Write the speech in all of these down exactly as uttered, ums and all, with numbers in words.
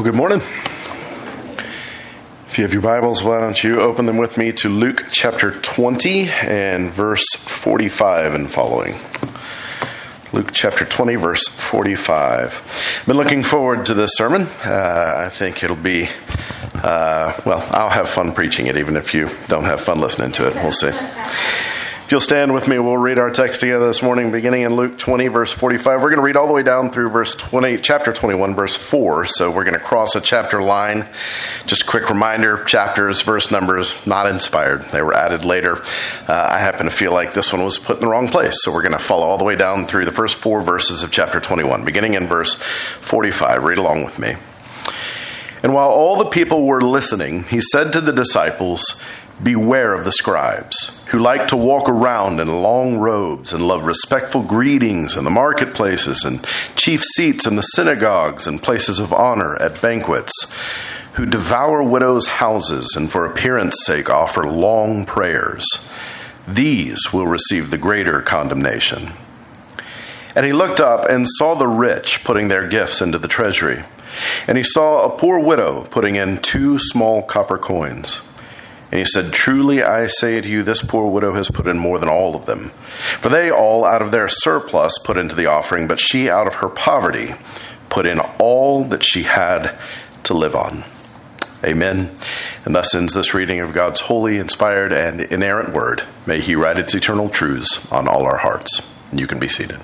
Well, good morning. If you have your Bibles, why don't you open them with me to Luke chapter twenty and verse forty-five and following. Luke chapter twenty, verse forty-five. Been looking forward to this sermon. Uh, I think it'll be, uh, well, I'll have fun preaching it, even if you don't have fun listening to it. We'll see. If you'll stand with me, we'll read our text together this morning, beginning in Luke twenty, verse forty-five. We're going to read all the way down through verse twenty, chapter twenty-one, verse four. So we're going to cross a chapter line. Just a quick reminder, chapters, verse numbers, not inspired. They were added later. Uh, I happen to feel like this one was put in the wrong place. So we're going to follow all the way down through the first four verses of chapter twenty-one, beginning in verse forty-five. Read along with me. And while all the people were listening, he said to the disciples, "Beware of the scribes, who like to walk around in long robes and love respectful greetings in the marketplaces and chief seats in the synagogues and places of honor at banquets, who devour widows' houses and for appearance sake offer long prayers. These will receive the greater condemnation." And he looked up and saw the rich putting their gifts into the treasury. And he saw a poor widow putting in two small copper coins. And he said, "Truly I say to you, this poor widow has put in more than all of them. For they all out of their surplus put into the offering, but she out of her poverty put in all that she had to live on." Amen. And thus ends this reading of God's holy, inspired, and inerrant word. May he write its eternal truths on all our hearts. And you can be seated.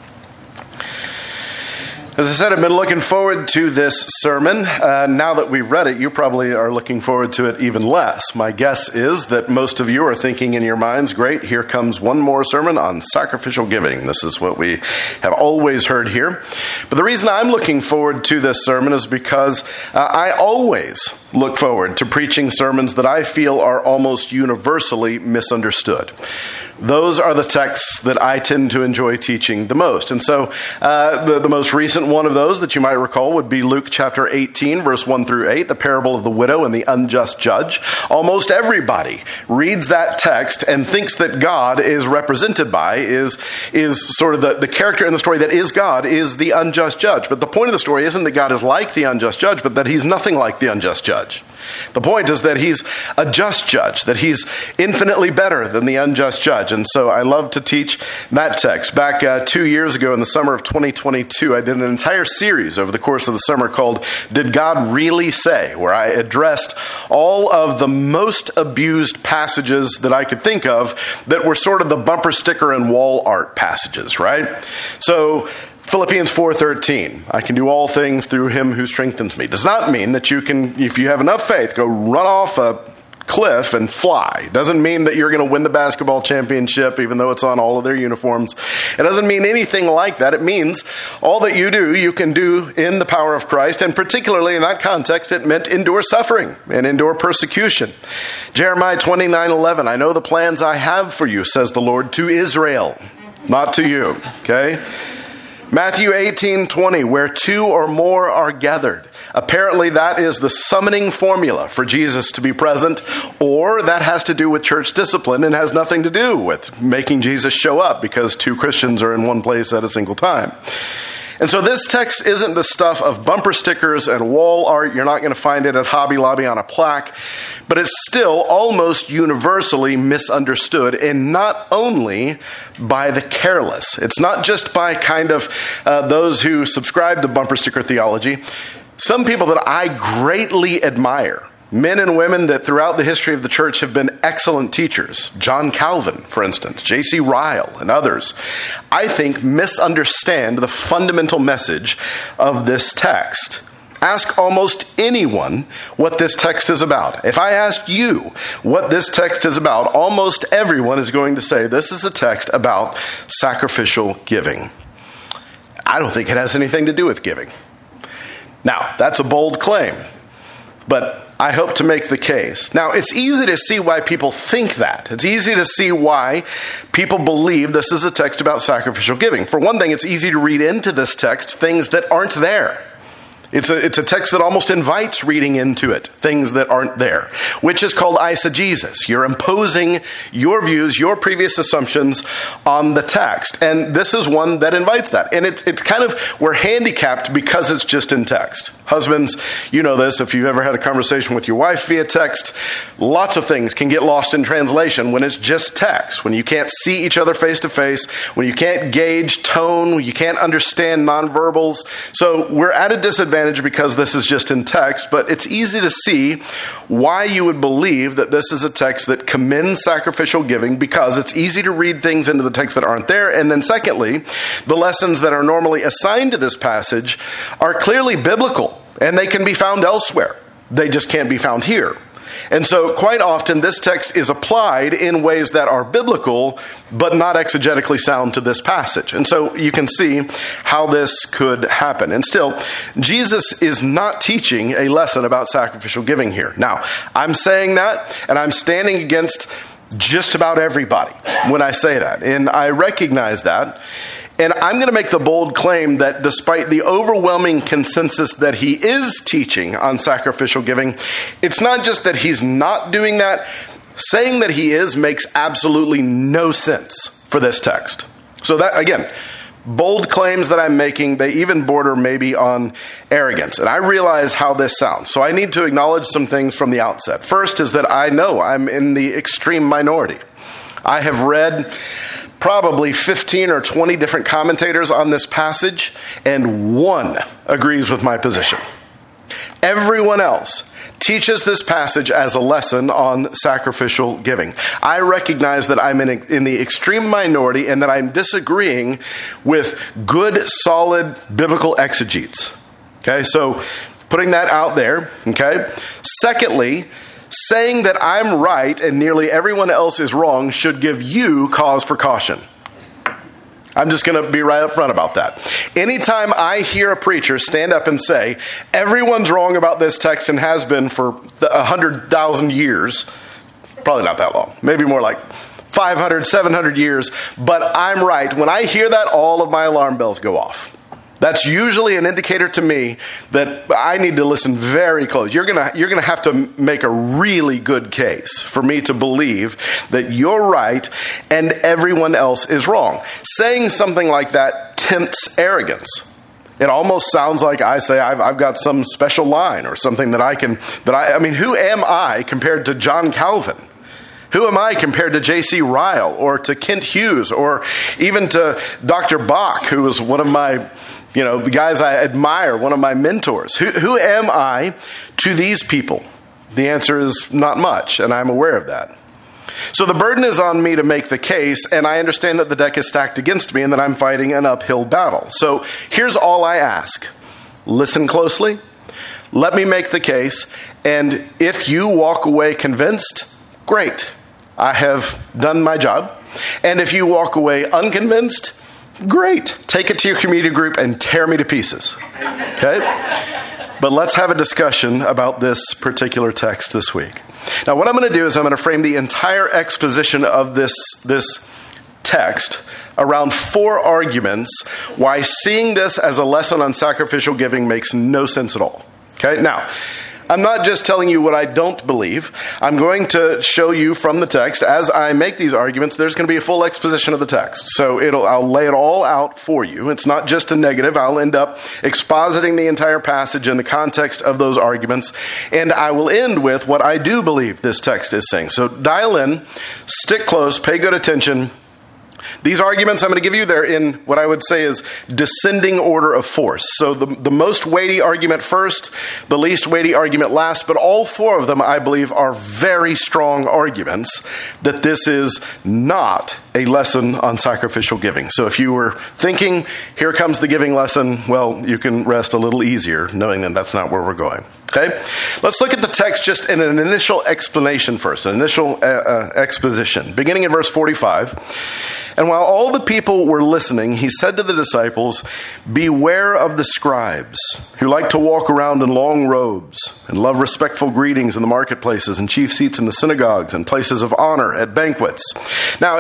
As I said, I've been looking forward to this sermon. Uh, now that we've read it, you probably are looking forward to it even less. My guess is that most of you are thinking in your minds, great, here comes one more sermon on sacrificial giving. This is what we have always heard here. But the reason I'm looking forward to this sermon is because uh, I always look forward to preaching sermons that I feel are almost universally misunderstood. Those are the texts that I tend to enjoy teaching the most. And so uh, the, the most recent one of those that you might recall would be Luke chapter eighteen, verse one through eight, the parable of the widow and the unjust judge. Almost everybody reads that text and thinks that God is represented by, is, is sort of the, the character in the story that is God, is the unjust judge. But the point of the story isn't that God is like the unjust judge, but that he's nothing like the unjust judge. The point is that he's a just judge, that he's infinitely better than the unjust judge. And so I love to teach that text. Back uh, two years ago in the summer of twenty twenty-two, I did an entire series over the course of the summer called Did God Really Say?, where I addressed all of the most abused passages that I could think of that were sort of the bumper sticker and wall art passages, right? So Philippians four thirteen, I can do all things through him who strengthens me, does not mean that you can, if you have enough faith, go run off a cliff and fly. Doesn't mean that you're going to win the basketball championship, even though it's on all of their uniforms. It doesn't mean anything like that. It means all that you do, you can do in the power of Christ. And particularly in that context, it meant endure suffering and endure persecution. Jeremiah twenty-nine eleven, I know the plans I have for you, says the Lord, to Israel, not to you. Okay? Matthew eighteen twenty, where two or more are gathered. Apparently that is the summoning formula for Jesus to be present, or that has to do with church discipline and has nothing to do with making Jesus show up because two Christians are in one place at a single time. And so this text isn't the stuff of bumper stickers and wall art. You're not going to find it at Hobby Lobby on a plaque. But it's still almost universally misunderstood, and not only by the careless. It's not just by kind of uh, those who subscribe to bumper sticker theology. Some people that I greatly admire, men and women that throughout the history of the church have been excellent teachers, John Calvin, for instance, J C Ryle, and others, I think misunderstand the fundamental message of this text. Ask almost anyone what this text is about. If I ask you what this text is about, almost everyone is going to say this is a text about sacrificial giving. I don't think it has anything to do with giving. Now, that's a bold claim, but I hope to make the case. Now, it's easy to see why people think that. It's easy to see why people believe this is a text about sacrificial giving. For one thing, it's easy to read into this text things that aren't there. It's a, it's a text that almost invites reading into it, things that aren't there, which is called eisegesis. You're imposing your views, your previous assumptions on the text. And this is one that invites that. And it's, it's kind of, we're handicapped because it's just in text. Husbands, you know this, if you've ever had a conversation with your wife via text, lots of things can get lost in translation when it's just text, when you can't see each other face to face, when you can't gauge tone, when you can't understand nonverbals. So we're at a disadvantage because this is just in text, but it's easy to see why you would believe that this is a text that commends sacrificial giving, because it's easy to read things into the text that aren't there. And then secondly, the lessons that are normally assigned to this passage are clearly biblical, and they can be found elsewhere. They just can't be found here. And so quite often this text is applied in ways that are biblical, but not exegetically sound to this passage. And so you can see how this could happen. And still, Jesus is not teaching a lesson about sacrificial giving here. Now, I'm saying that, and I'm standing against just about everybody when I say that. And I recognize that. And I'm going to make the bold claim that despite the overwhelming consensus that he is teaching on sacrificial giving, it's not just that he's not doing that. Saying that he is makes absolutely no sense for this text. So that, again, bold claims that I'm making, they even border maybe on arrogance. And I realize how this sounds. So I need to acknowledge some things from the outset. First is that I know I'm in the extreme minority. I have read probably fifteen or twenty different commentators on this passage, and one agrees with my position. Everyone else teaches this passage as a lesson on sacrificial giving. I recognize that I'm in, a, in the extreme minority and that I'm disagreeing with good, solid biblical exegetes. Okay, so putting that out there, okay? Secondly, saying that I'm right and nearly everyone else is wrong should give you cause for caution. I'm just going to be right up front about that. Anytime I hear a preacher stand up and say, everyone's wrong about this text and has been for one hundred thousand years, probably not that long, maybe more like five hundred, seven hundred years, but I'm right. When I hear that, all of my alarm bells go off. That's usually an indicator to me that I need to listen very close. You're gonna you're gonna have to make a really good case for me to believe that you're right and everyone else is wrong. Saying something like that tempts arrogance. It almost sounds like I say I've, I've got some special line or something that I can that I I mean, who am I compared to John Calvin? Who am I compared to J C Ryle or to Kent Hughes or even to Doctor Bach, who was one of my, you know, the guys I admire, one of my mentors? Who, who am I to these people? The answer is not much, and I'm aware of that. So the burden is on me to make the case, and I understand that the deck is stacked against me and that I'm fighting an uphill battle. So here's all I ask. Listen closely. Let me make the case, and if you walk away convinced, great. I have done my job. And if you walk away unconvinced, great. Take it to your community group and tear me to pieces. Okay? But let's have a discussion about this particular text this week. Now, what I'm going to do is I'm going to frame the entire exposition of this, this text around four arguments why seeing this as a lesson on sacrificial giving makes no sense at all. Okay? Now, I'm not just telling you what I don't believe. I'm going to show you from the text. As I make these arguments, there's going to be a full exposition of the text. So it'll, I'll lay it all out for you. It's not just a negative. I'll end up expositing the entire passage in the context of those arguments. And I will end with what I do believe this text is saying. So dial in, stick close, pay good attention. These arguments I'm going to give you, they're in what I would say is descending order of force. So the, the most weighty argument first, the least weighty argument last, but all four of them, I believe, are very strong arguments that this is not a lesson on sacrificial giving. So if you were thinking, here comes the giving lesson, well, you can rest a little easier knowing that that's not where we're going. Okay? Let's look at the text just in an initial explanation first, an initial uh, uh, exposition. Beginning in verse forty-five. And while all the people were listening, he said to the disciples, beware of the scribes who like to walk around in long robes and love respectful greetings in the marketplaces and chief seats in the synagogues and places of honor at banquets. Now, if you look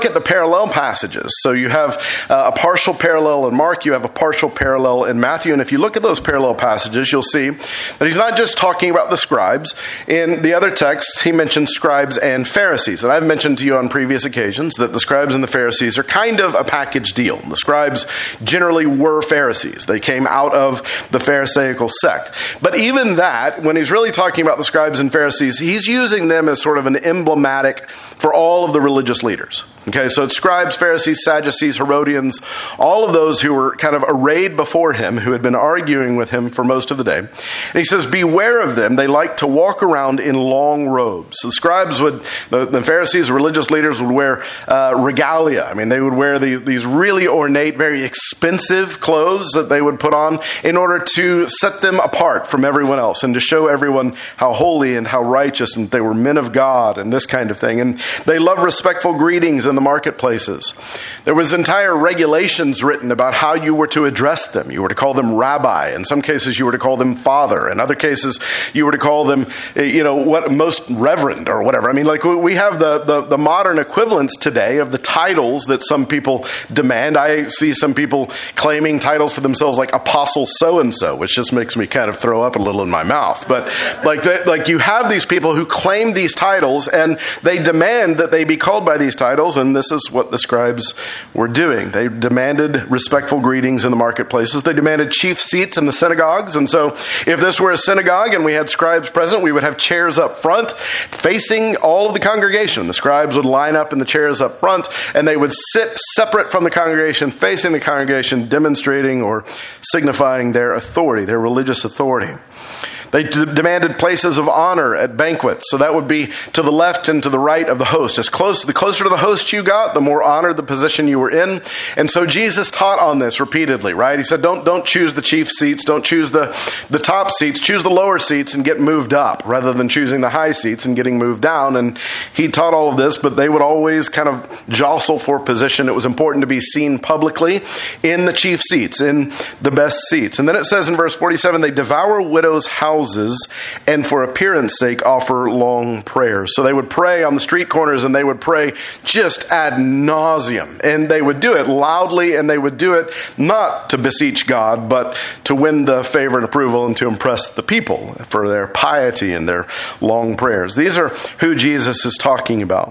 at the parallel passages, so you have uh, a partial parallel in Mark, you have a partial parallel in Matthew, and if you look at those parallel passages, you'll see that he's not just talking about the scribes. In the other texts, he mentions scribes and Pharisees. And I've mentioned to you on previous occasions that the scribes and the Pharisees are kind of a package deal. The scribes generally were Pharisees. They came out of the Pharisaical sect. But even that, when he's really talking about the scribes and Pharisees, he's using them as sort of an emblematic for all of the religious leaders. Okay, so it's scribes, Pharisees, Sadducees, Herodians, all of those who were kind of arrayed before him, who had been arguing with him for most of the day. And he says, beware of them. They like to walk around in long robes. So the scribes would, the, the Pharisees, the religious leaders would wear uh, regalia. I mean, they would wear these, these really ornate, very expensive clothes that they would put on in order to set them apart from everyone else and to show everyone how holy and how righteous and they were men of God and this kind of thing. And they love respectful greetings in the marketplaces. There was entire regulations written about how you were to address them. You were to call them rabbi. In some cases, you were to call them father. In other cases, you were to call them, you know, what most reverend or whatever. I mean, like we have the, the, the modern equivalents today of the titles that some people demand. I see some people claiming titles for themselves like apostle so-and-so, which just makes me kind of throw up a little in my mouth. But like, the, like you have these people who claim these titles and they demand that they be called by these titles, and this is what the scribes were doing. They demanded respectful greetings in the marketplaces. They demanded chief seats in the synagogues. And so if this were a synagogue and we had scribes present, we would have chairs up front facing all of the congregation. The scribes would line up in the chairs up front and they would sit separate from the congregation, facing the congregation, demonstrating or signifying their authority, their religious authority. They d- demanded places of honor at banquets. So that would be to the left and to the right of the host. As close, the closer to the host you got, the more honored the position you were in. And so Jesus taught on this repeatedly, right? He said, don't, don't choose the chief seats. Don't choose the, the top seats. Choose the lower seats and get moved up rather than choosing the high seats and getting moved down. And he taught all of this, but they would always kind of jostle for position. It was important to be seen publicly in the chief seats, in the best seats. And then it says in verse forty-seven, they devour widows' houses and for appearance sake offer long prayers. So they would pray on the street corners and they would pray just ad nauseum. And they would do it loudly and they would do it not to beseech God, but to win the favor and approval and to impress the people for their piety and their long prayers. These are who Jesus is talking about.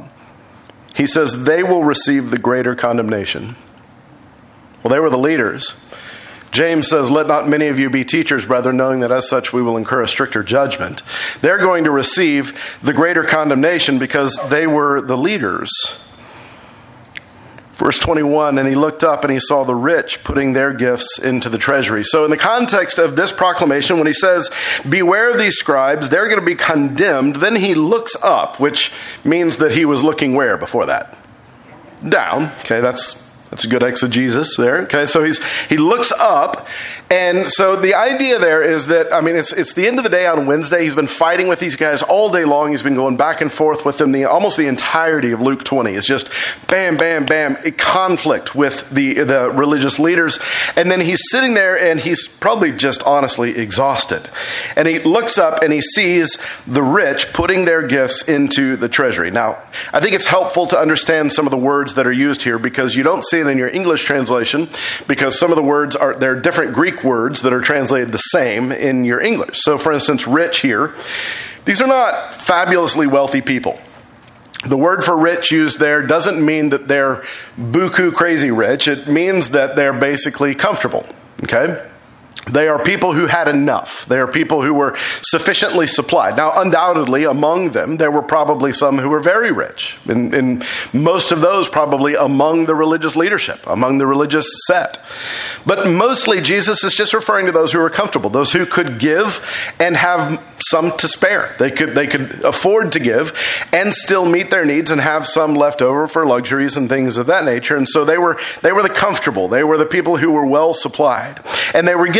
He says they will receive the greater condemnation. Well, they were the leaders. James says, let not many of you be teachers, brethren, knowing that as such we will incur a stricter judgment. They're going to receive the greater condemnation because they were the leaders. Verse twenty-one, and he looked up and he saw the rich putting their gifts into the treasury. So in the context of this proclamation, when he says, beware of these scribes, they're going to be condemned, then he looks up, which means that he was looking where before that? Down. Okay, that's That's a good exegesis there. Okay, so he's he looks up, and so the idea there is that, I mean, it's it's the end of the day on Wednesday. He's been fighting with these guys all day long. He's been going back and forth with them. The almost the entirety of Luke twenty is just bam, bam, bam, a conflict with the the religious leaders. And then he's sitting there, and he's probably just honestly exhausted. And he looks up, and he sees the rich putting their gifts into the treasury. Now, I think it's helpful to understand some of the words that are used here because you don't see it in your English translation because some of the words are, they're different Greek words that are translated the same in your English. So for instance, rich here, these are not fabulously wealthy people. The word for rich used there doesn't mean that they're buku crazy rich. It means that they're basically comfortable. Okay? They are people who had enough. They are people who were sufficiently supplied. Now, undoubtedly, among them, there were probably some who were very rich. And, and most of those probably among the religious leadership, among the religious set. But mostly, Jesus is just referring to those who were comfortable, those who could give and have some to spare. They could they could afford to give and still meet their needs and have some left over for luxuries and things of that nature. And so they were they were the comfortable. They were the people who were well supplied. And they were given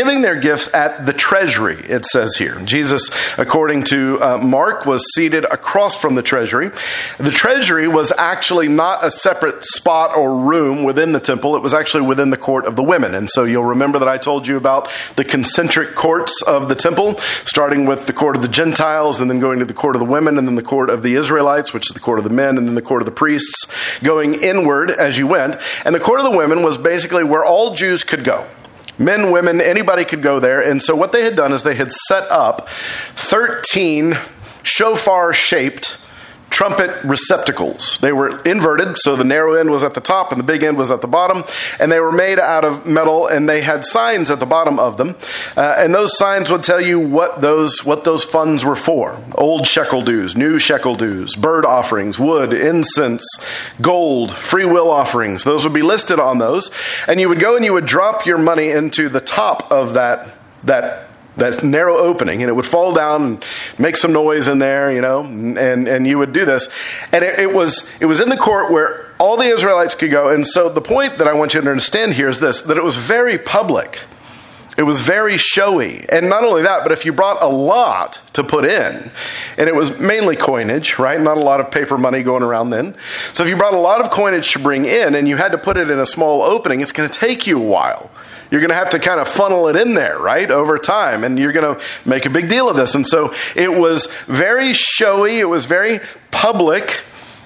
giving their gifts at the treasury, it says here. Jesus, according to uh, Mark, was seated across from the treasury. The treasury was actually not a separate spot or room within the temple. It was actually within the court of the women. And so you'll remember that I told you about the concentric courts of the temple, starting with the court of the Gentiles and then going to the court of the women and then the court of the Israelites, which is the court of the men, and then the court of the priests, going inward as you went. And the court of the women was basically where all Jews could go. Men, women, anybody could go there. And so what they had done is they had set up thirteen shofar-shaped trumpet receptacles. They were inverted, so the narrow end was at the top and the big end was at the bottom, and they were made out of metal, and they had signs at the bottom of them, uh, and those signs would tell you what those what those funds were for. Old shekel dues, new shekel dues, bird offerings, wood, incense, gold, free will offerings. Those would be listed on those, and you would go and you would drop your money into the top of that that that narrow opening, and it would fall down and make some noise in there, you know, and, and you would do this. And it, it was it was in the court where all the Israelites could go. And so the point that I want you to understand here is this, that it was very public. It was very showy. And not only that, but if you brought a lot to put in, and it was mainly coinage, right? Not a lot of paper money going around then. So if you brought a lot of coinage to bring in and you had to put it in a small opening, it's going to take you a while. You're going to have to kind of funnel it in there, right, over time. And you're going to make a big deal of this. And so it was very showy. It was very public.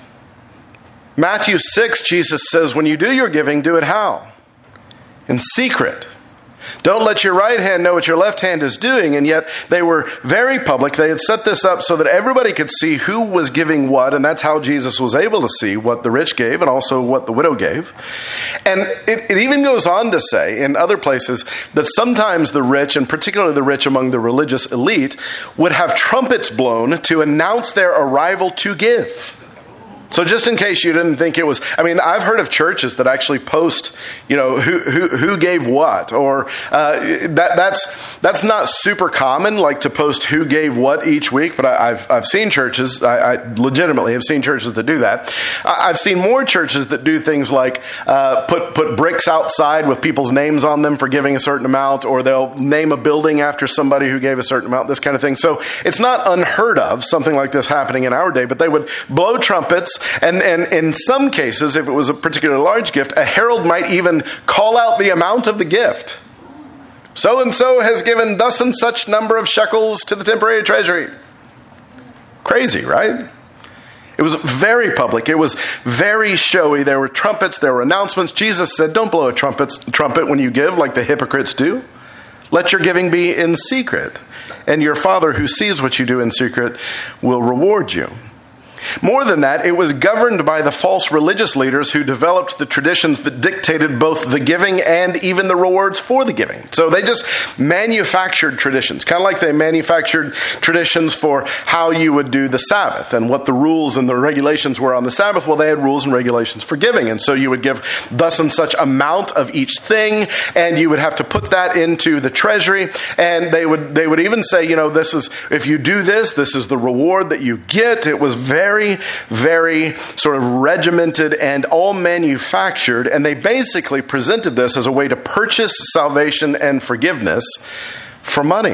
Matthew six, Jesus says, when you do your giving, do it how? In secret. Don't let your right hand know what your left hand is doing. And yet they were very public. They had set this up so that everybody could see who was giving what. And that's how Jesus was able to see what the rich gave and also what the widow gave. And it, it even goes on to say in other places that sometimes the rich, and particularly the rich among the religious elite, would have trumpets blown to announce their arrival to give. So just in case you didn't think it was, I mean, I've heard of churches that actually post, you know, who who, who gave what, or uh, that that's that's not super common, like to post who gave what each week. But I, I've I've seen churches, I, I legitimately have seen churches that do that. I've seen more churches that do things like uh, put put bricks outside with people's names on them for giving a certain amount, or they'll name a building after somebody who gave a certain amount. This kind of thing. So it's not unheard of something like this happening in our day. But they would blow trumpets. And, and in some cases, if it was a particularly large gift, a herald might even call out the amount of the gift. So-and-so has given thus and such number of shekels to the temporary treasury. Crazy, right? It was very public. It was very showy. There were trumpets. There were announcements. Jesus said, don't blow a trumpet, trumpet when you give like the hypocrites do. Let your giving be in secret. And your Father who sees what you do in secret will reward you. More than that, it was governed by the false religious leaders who developed the traditions that dictated both the giving and even the rewards for the giving. So they just manufactured traditions, kind of like they manufactured traditions for how you would do the Sabbath and what the rules and the regulations were on the Sabbath. Well, they had rules and regulations for giving. And so you would give thus and such amount of each thing, and you would have to put that into the treasury. And they would they would even say, you know, this is, if you do this, this is the reward that you get. It was very Very, very sort of regimented and all manufactured. And they basically presented this as a way to purchase salvation and forgiveness for money.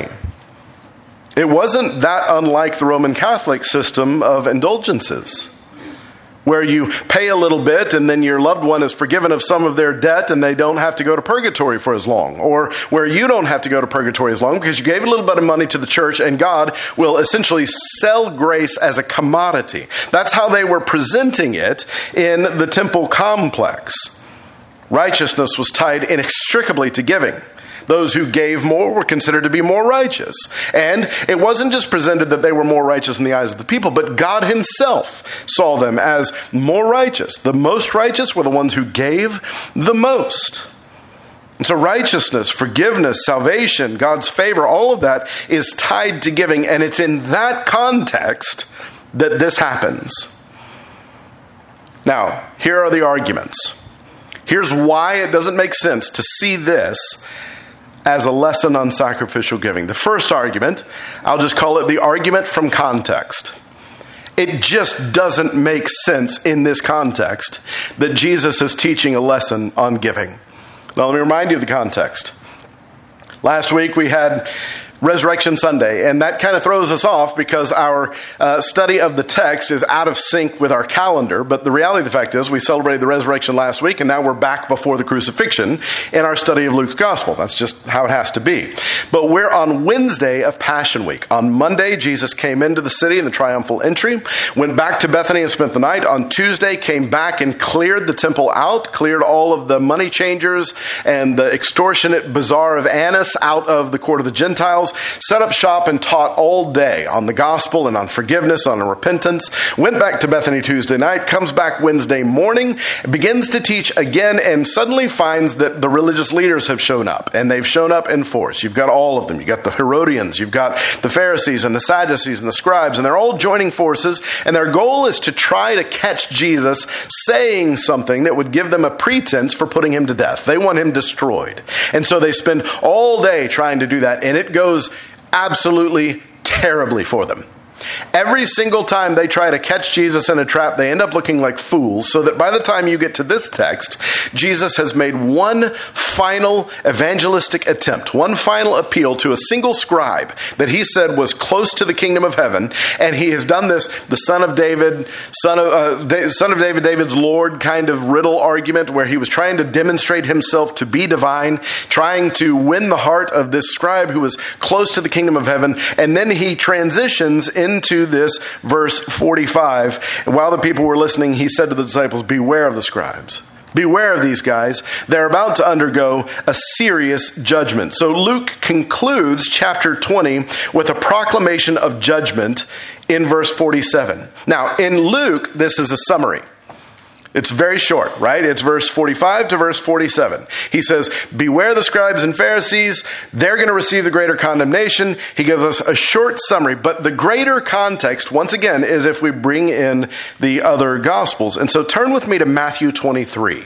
It wasn't that unlike the Roman Catholic system of indulgences, where you pay a little bit and then your loved one is forgiven of some of their debt and they don't have to go to purgatory for as long. Or where you don't have to go to purgatory as long because you gave a little bit of money to the church and God will essentially sell grace as a commodity. That's how they were presenting it in the temple complex. Righteousness was tied inextricably to giving. Those who gave more were considered to be more righteous. And it wasn't just presented that they were more righteous in the eyes of the people, but God himself saw them as more righteous. The most righteous were the ones who gave the most. And so righteousness, forgiveness, salvation, God's favor, all of that is tied to giving. And it's in that context that this happens. Now, here are the arguments. Here's why it doesn't make sense to see this as a lesson on sacrificial giving. The first argument, I'll just call it the argument from context. It just doesn't make sense in this context that Jesus is teaching a lesson on giving. Now, let me remind you of the context. Last week we had Resurrection Sunday, and that kind of throws us off because our uh, study of the text is out of sync with our calendar. But the reality of the fact is we celebrated the resurrection last week, and now we're back before the crucifixion in our study of Luke's gospel. That's just how it has to be. But we're on Wednesday of Passion Week. On Monday, Jesus came into the city in the triumphal entry, went back to Bethany and spent the night. On Tuesday, came back and cleared the temple out, cleared all of the money changers and the extortionate bazaar of Annas out of the court of the Gentiles, set up shop and taught all day on the gospel and on forgiveness, on repentance, went back to Bethany Tuesday night, comes back Wednesday morning, begins to teach again, and suddenly finds that the religious leaders have shown up, and they've shown up in force. You've got all of them. You've got the Herodians, you've got the Pharisees and the Sadducees and the scribes, and they're all joining forces, and their goal is to try to catch Jesus saying something that would give them a pretense for putting him to death. They want him destroyed. And so they spend all day trying to do that, and it goes absolutely terribly for them. Every single time they try to catch Jesus in a trap, they end up looking like fools, so that by the time you get to this text, Jesus has made one final evangelistic attempt, one final appeal to a single scribe that he said was close to the kingdom of heaven, and he has done this, the son of David, son of, uh, da- son of David, David's Lord kind of riddle argument, where he was trying to demonstrate himself to be divine, trying to win the heart of this scribe who was close to the kingdom of heaven, and then he transitions into this verse forty-five. And while the people were listening, he said to the disciples, "Beware of the scribes. Beware of these guys. They're about to undergo a serious judgment." So Luke concludes chapter twenty with a proclamation of judgment in verse forty-seven. Now, in Luke, this is a summary. It's very short, right? It's verse forty-five to verse forty-seven. He says, beware the scribes and Pharisees. They're going to receive the greater condemnation. He gives us a short summary. But the greater context, once again, is if we bring in the other Gospels. And so turn with me to Matthew twenty-three.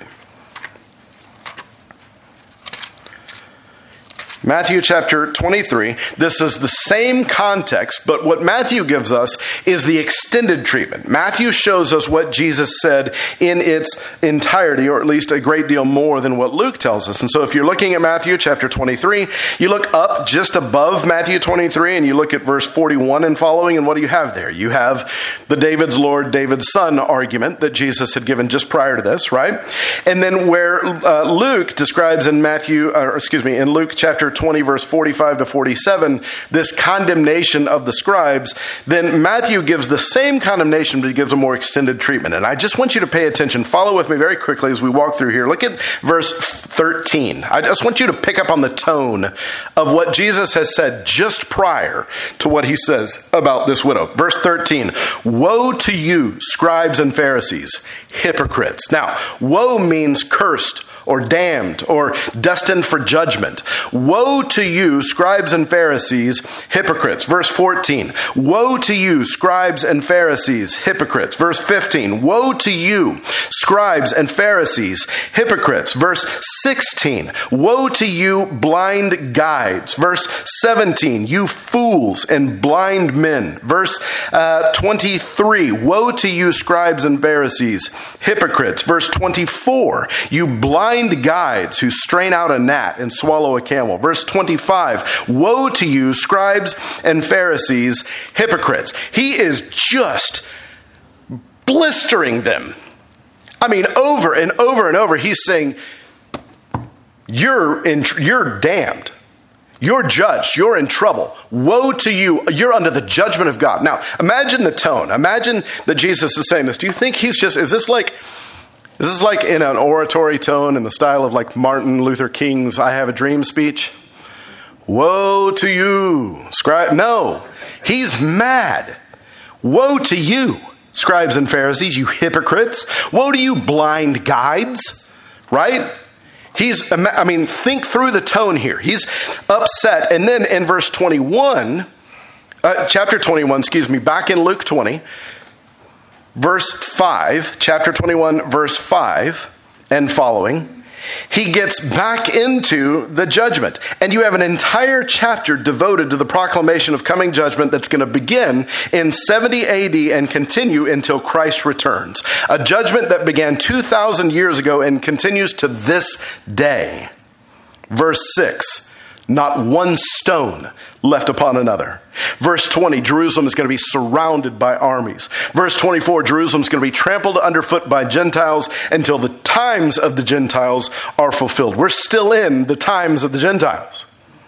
Matthew chapter twenty-three. This is the same context, but what Matthew gives us is the extended treatment. Matthew shows us what Jesus said in its entirety, or at least a great deal more than what Luke tells us. And so if you're looking at Matthew chapter twenty-three, you look up just above Matthew twenty-three and you look at verse forty-one and following, and what do you have there? You have the David's Lord, David's son argument that Jesus had given just prior to this, right? And then where uh, Luke describes in Matthew, or excuse me, in Luke chapter twenty, verse forty-five to forty-seven, this condemnation of the scribes, then Matthew gives the same condemnation, but he gives a more extended treatment. And I just want you to pay attention. Follow with me very quickly as we walk through here. Look at verse thirteen. I just want you to pick up on the tone of what Jesus has said just prior to what he says about this widow. Verse thirteen, woe to you, scribes and Pharisees, hypocrites. Now, woe means cursed, or damned, or destined for judgment. Woe to you, scribes and Pharisees, hypocrites. Verse fourteen, woe to you, scribes and Pharisees, hypocrites. Verse fifteen, woe to you, scribes and Pharisees, hypocrites. Verse sixteen, woe to you, blind guides. Verse seventeen, you fools and blind men. Verse uh, twenty-three, woe to you, scribes and Pharisees, hypocrites. Verse twenty-four, you blind guides who strain out a gnat and swallow a camel. Verse twenty-five, woe to you, scribes and Pharisees, hypocrites. He is just blistering them. I mean, over and over and over, he's saying, you're in, you're damned. You're judged. You're in trouble. Woe to you. You're under the judgment of God. Now, imagine the tone. Imagine that Jesus is saying this. Do you think he's just, is this like, Is this like in an oratory tone in the style of like Martin Luther King's I Have a Dream speech? Woe to you, scribe. No, he's mad. Woe to you, scribes and Pharisees, you hypocrites. Woe to you, blind guides, right? He's, I mean, think through the tone here. He's upset. And then in verse twenty-one, uh, chapter twenty-one, excuse me, back in Luke twenty, verse five, chapter twenty-one, verse five and following, he gets back into the judgment. And you have an entire chapter devoted to the proclamation of coming judgment that's going to begin in seventy A D and continue until Christ returns. A judgment that began two thousand years ago and continues to this day. Verse six, Not one stone left upon another. Verse twenty, Jerusalem is going to be surrounded by armies. Verse twenty-four, Jerusalem is going to be trampled underfoot by Gentiles until the times of the Gentiles are fulfilled. We're still in the times of the Gentiles.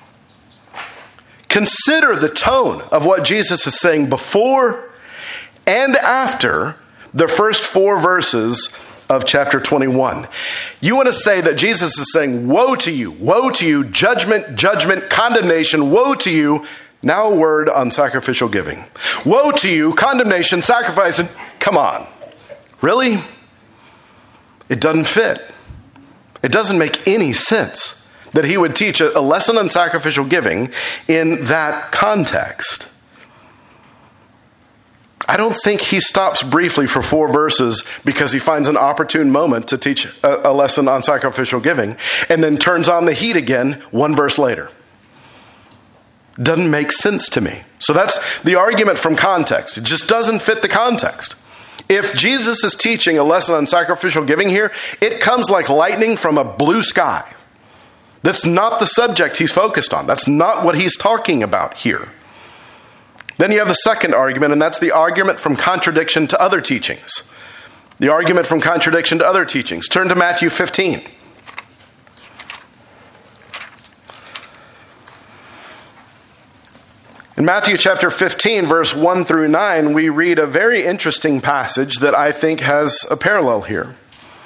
Consider the tone of what Jesus is saying before and after the first four verses of chapter twenty-one. You want to say that Jesus is saying, woe to you, woe to you, judgment, judgment, condemnation, woe to you. Now a word on sacrificial giving. Woe to you, condemnation, sacrifice. And come on. Really? It doesn't fit. It doesn't make any sense that he would teach a lesson on sacrificial giving in that context. I don't think he stops briefly for four verses because he finds an opportune moment to teach a, a lesson on sacrificial giving and then turns on the heat again one verse later. Doesn't make sense to me. So that's the argument from context. It just doesn't fit the context. If Jesus is teaching a lesson on sacrificial giving here, it comes like lightning from a blue sky. That's not the subject he's focused on. That's not what he's talking about here. Then you have the second argument, and that's the argument from contradiction to other teachings. The argument from contradiction to other teachings. Turn to Matthew fifteen. In Matthew chapter fifteen, verse one through nine, we read a very interesting passage that I think has a parallel here.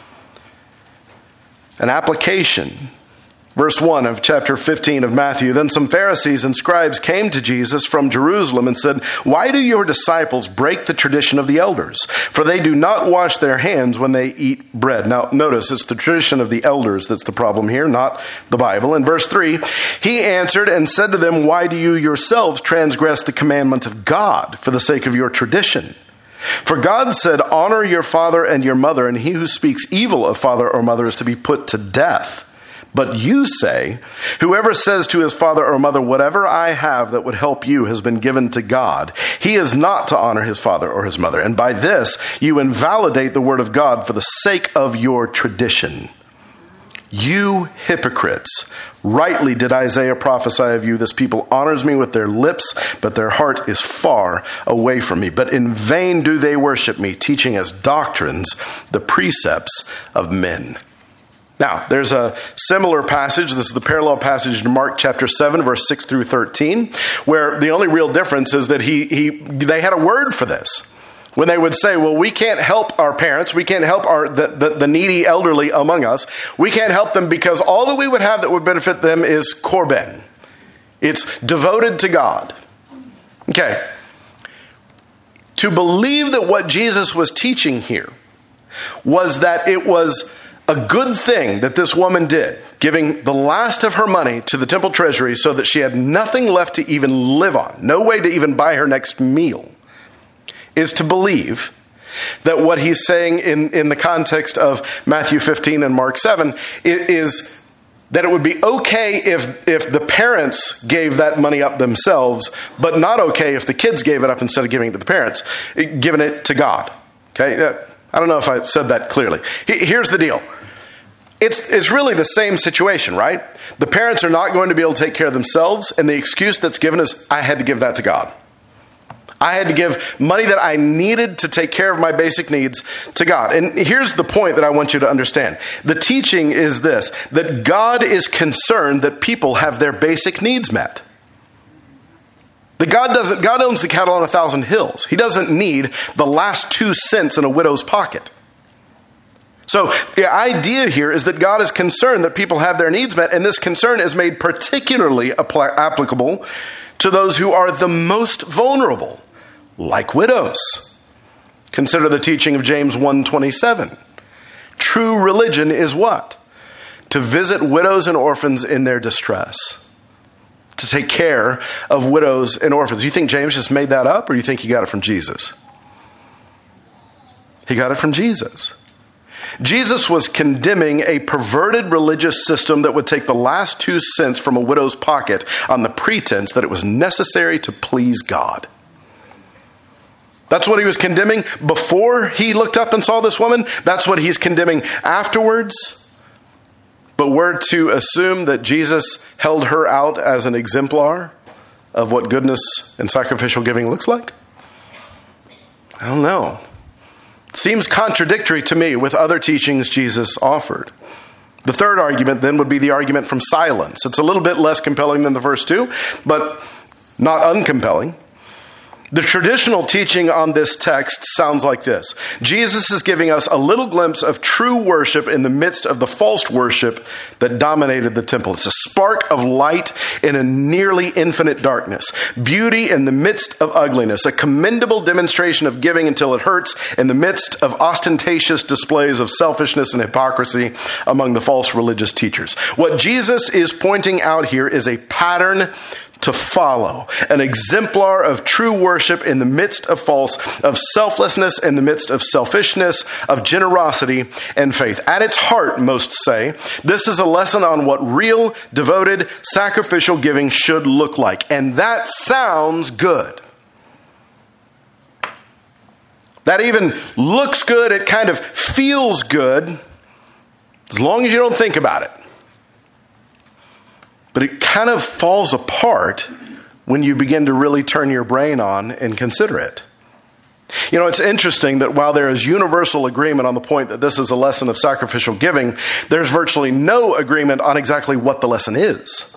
An application. Verse one of chapter fifteen of Matthew, then some Pharisees and scribes came to Jesus from Jerusalem and said, why do your disciples break the tradition of the elders? For they do not wash their hands when they eat bread. Now, notice it's the tradition of the elders that's the problem here, not the Bible. In verse three, he answered and said to them, why do you yourselves transgress the commandment of God for the sake of your tradition? For God said, honor your father and your mother, and he who speaks evil of father or mother is to be put to death. But you say, whoever says to his father or mother, whatever I have that would help you has been given to God. He is not to honor his father or his mother. And by this, you invalidate the word of God for the sake of your tradition. You hypocrites, rightly did Isaiah prophesy of you, this people honors me with their lips, but their heart is far away from me. But in vain do they worship me, teaching as doctrines the precepts of men. Now, there's a similar passage. This is the parallel passage in Mark chapter seven, verse six through thirteen, where the only real difference is that he he they had a word for this. When they would say, well, we can't help our parents, we can't help our the, the, the needy elderly among us, we can't help them because all that we would have that would benefit them is korban. It's devoted to God. Okay. To believe that what Jesus was teaching here was that it was a good thing that this woman did, giving the last of her money to the temple treasury so that she had nothing left to even live on, no way to even buy her next meal, is to believe that what he's saying in, in the context of Matthew fifteen and Mark seven is that it would be okay if, if the parents gave that money up themselves, but not okay if the kids gave it up instead of giving it to the parents, giving it to God. Okay? I don't know if I said that clearly. Here's the deal. It's it's really the same situation, right? The parents are not going to be able to take care of themselves, and the excuse that's given is, I had to give that to God. I had to give money that I needed to take care of my basic needs to God. And here's the point that I want you to understand. The teaching is this, that God is concerned that people have their basic needs met. That God doesn't, God owns the cattle on a thousand hills. He doesn't need the last two cents in a widow's pocket. So the idea here is that God is concerned that people have their needs met, and this concern is made particularly apl- applicable to those who are the most vulnerable, like widows. Consider the teaching of James one twenty-seven. True religion is what? To visit widows and orphans in their distress. To take care of widows and orphans. You think James just made that up, or you think he got it from Jesus? He got it from Jesus. Jesus was condemning a perverted religious system that would take the last two cents from a widow's pocket on the pretense that it was necessary to please God. That's what he was condemning before he looked up and saw this woman. That's what he's condemning afterwards. but we're to assume that Jesus held her out as an exemplar of what goodness and sacrificial giving looks like? I don't know. It seems contradictory to me with other teachings Jesus offered. The third argument then would be the argument from silence. It's a little bit less compelling than the first two, but not uncompelling. The traditional teaching on this text sounds like this. Jesus is giving us a little glimpse of true worship in the midst of the false worship that dominated the temple. It's a spark of light in a nearly infinite darkness. Beauty in the midst of ugliness. A commendable demonstration of giving until it hurts in the midst of ostentatious displays of selfishness and hypocrisy among the false religious teachers. What Jesus is pointing out here is a pattern to follow, an exemplar of true worship in the midst of false, of selflessness in the midst of selfishness, of generosity and faith. At its heart, most say, this is a lesson on what real, devoted, sacrificial giving should look like. And that sounds good. That even looks good. It kind of feels good, as long as you don't think about it. But it kind of falls apart when you begin to really turn your brain on and consider it. You know, it's interesting that while there is universal agreement on the point that this is a lesson of sacrificial giving, there's virtually no agreement on exactly what the lesson is.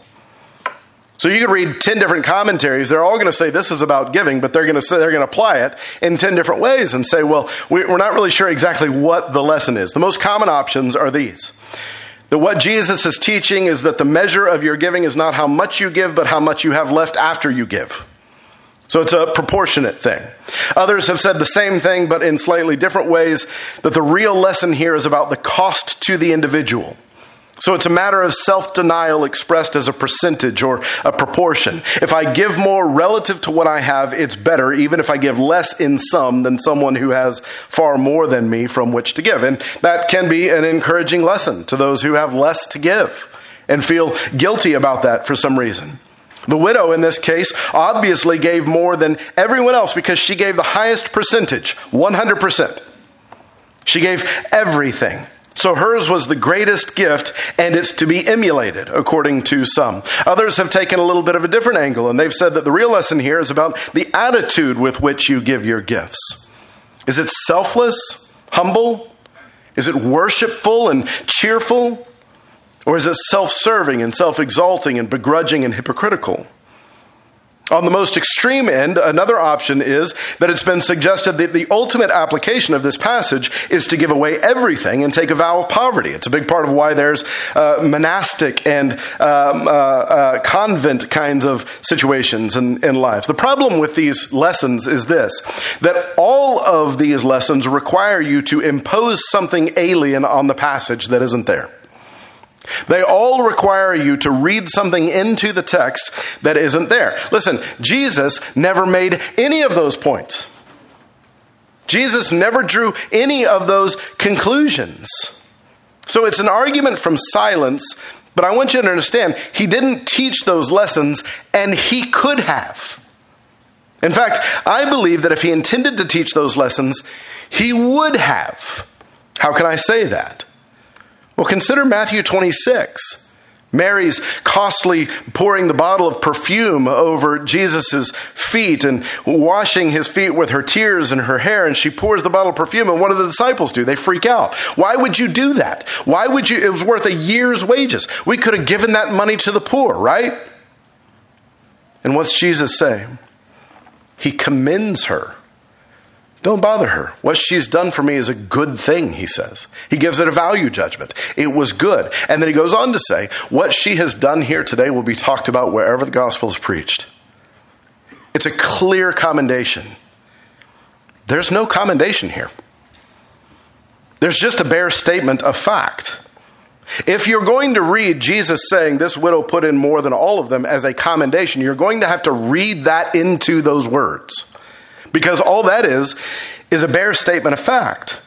So you could read ten different commentaries. They're all going to say this is about giving, but they're going to say they're going to apply it in ten different ways and say, well, we're not really sure exactly what the lesson is. The most common options are these. That what Jesus is teaching is that the measure of your giving is not how much you give, but how much you have left after you give. So it's a proportionate thing. Others have said the same thing, but in slightly different ways, that the real lesson here is about the cost to the individual. So it's a matter of self-denial expressed as a percentage or a proportion. If I give more relative to what I have, it's better, even if I give less in sum than someone who has far more than me from which to give. And that can be an encouraging lesson to those who have less to give and feel guilty about that for some reason. The widow in this case obviously gave more than everyone else because she gave the highest percentage, one hundred percent. She gave everything. So hers was the greatest gift, and it's to be emulated, according to some. Others have taken a little bit of a different angle, and they've said that the real lesson here is about the attitude with which you give your gifts. Is it selfless, humble? Is it worshipful and cheerful? Or is it self-serving and self-exalting and begrudging and hypocritical? On the most extreme end, another option is that it's been suggested that the ultimate application of this passage is to give away everything and take a vow of poverty. It's a big part of why there's uh, monastic and um, uh, uh, convent kinds of situations in, in life. The problem with these lessons is this, that all of these lessons require you to impose something alien on the passage that isn't there. They all require you to read something into the text that isn't there. Listen, Jesus never made any of those points. Jesus never drew any of those conclusions. So it's an argument from silence, but I want you to understand, he didn't teach those lessons, and he could have. In fact, I believe that if he intended to teach those lessons, he would have. How can I say that? Well, consider Matthew twenty-six. Mary's costly pouring the bottle of perfume over Jesus' feet and washing his feet with her tears and her hair. And she pours the bottle of perfume. And what do the disciples do? They freak out. Why would you do that? Why would you? It was worth a year's wages. We could have given that money to the poor, right? And what's Jesus say? He commends her. Don't bother her. What she's done for me is a good thing, he says. He gives it a value judgment. It was good. And then he goes on to say, what she has done here today will be talked about wherever the gospel is preached. It's a clear commendation. There's no commendation here. There's just a bare statement of fact. If you're going to read Jesus saying this widow put in more than all of them as a commendation, you're going to have to read that into those words. Because all that is, is a bare statement of fact.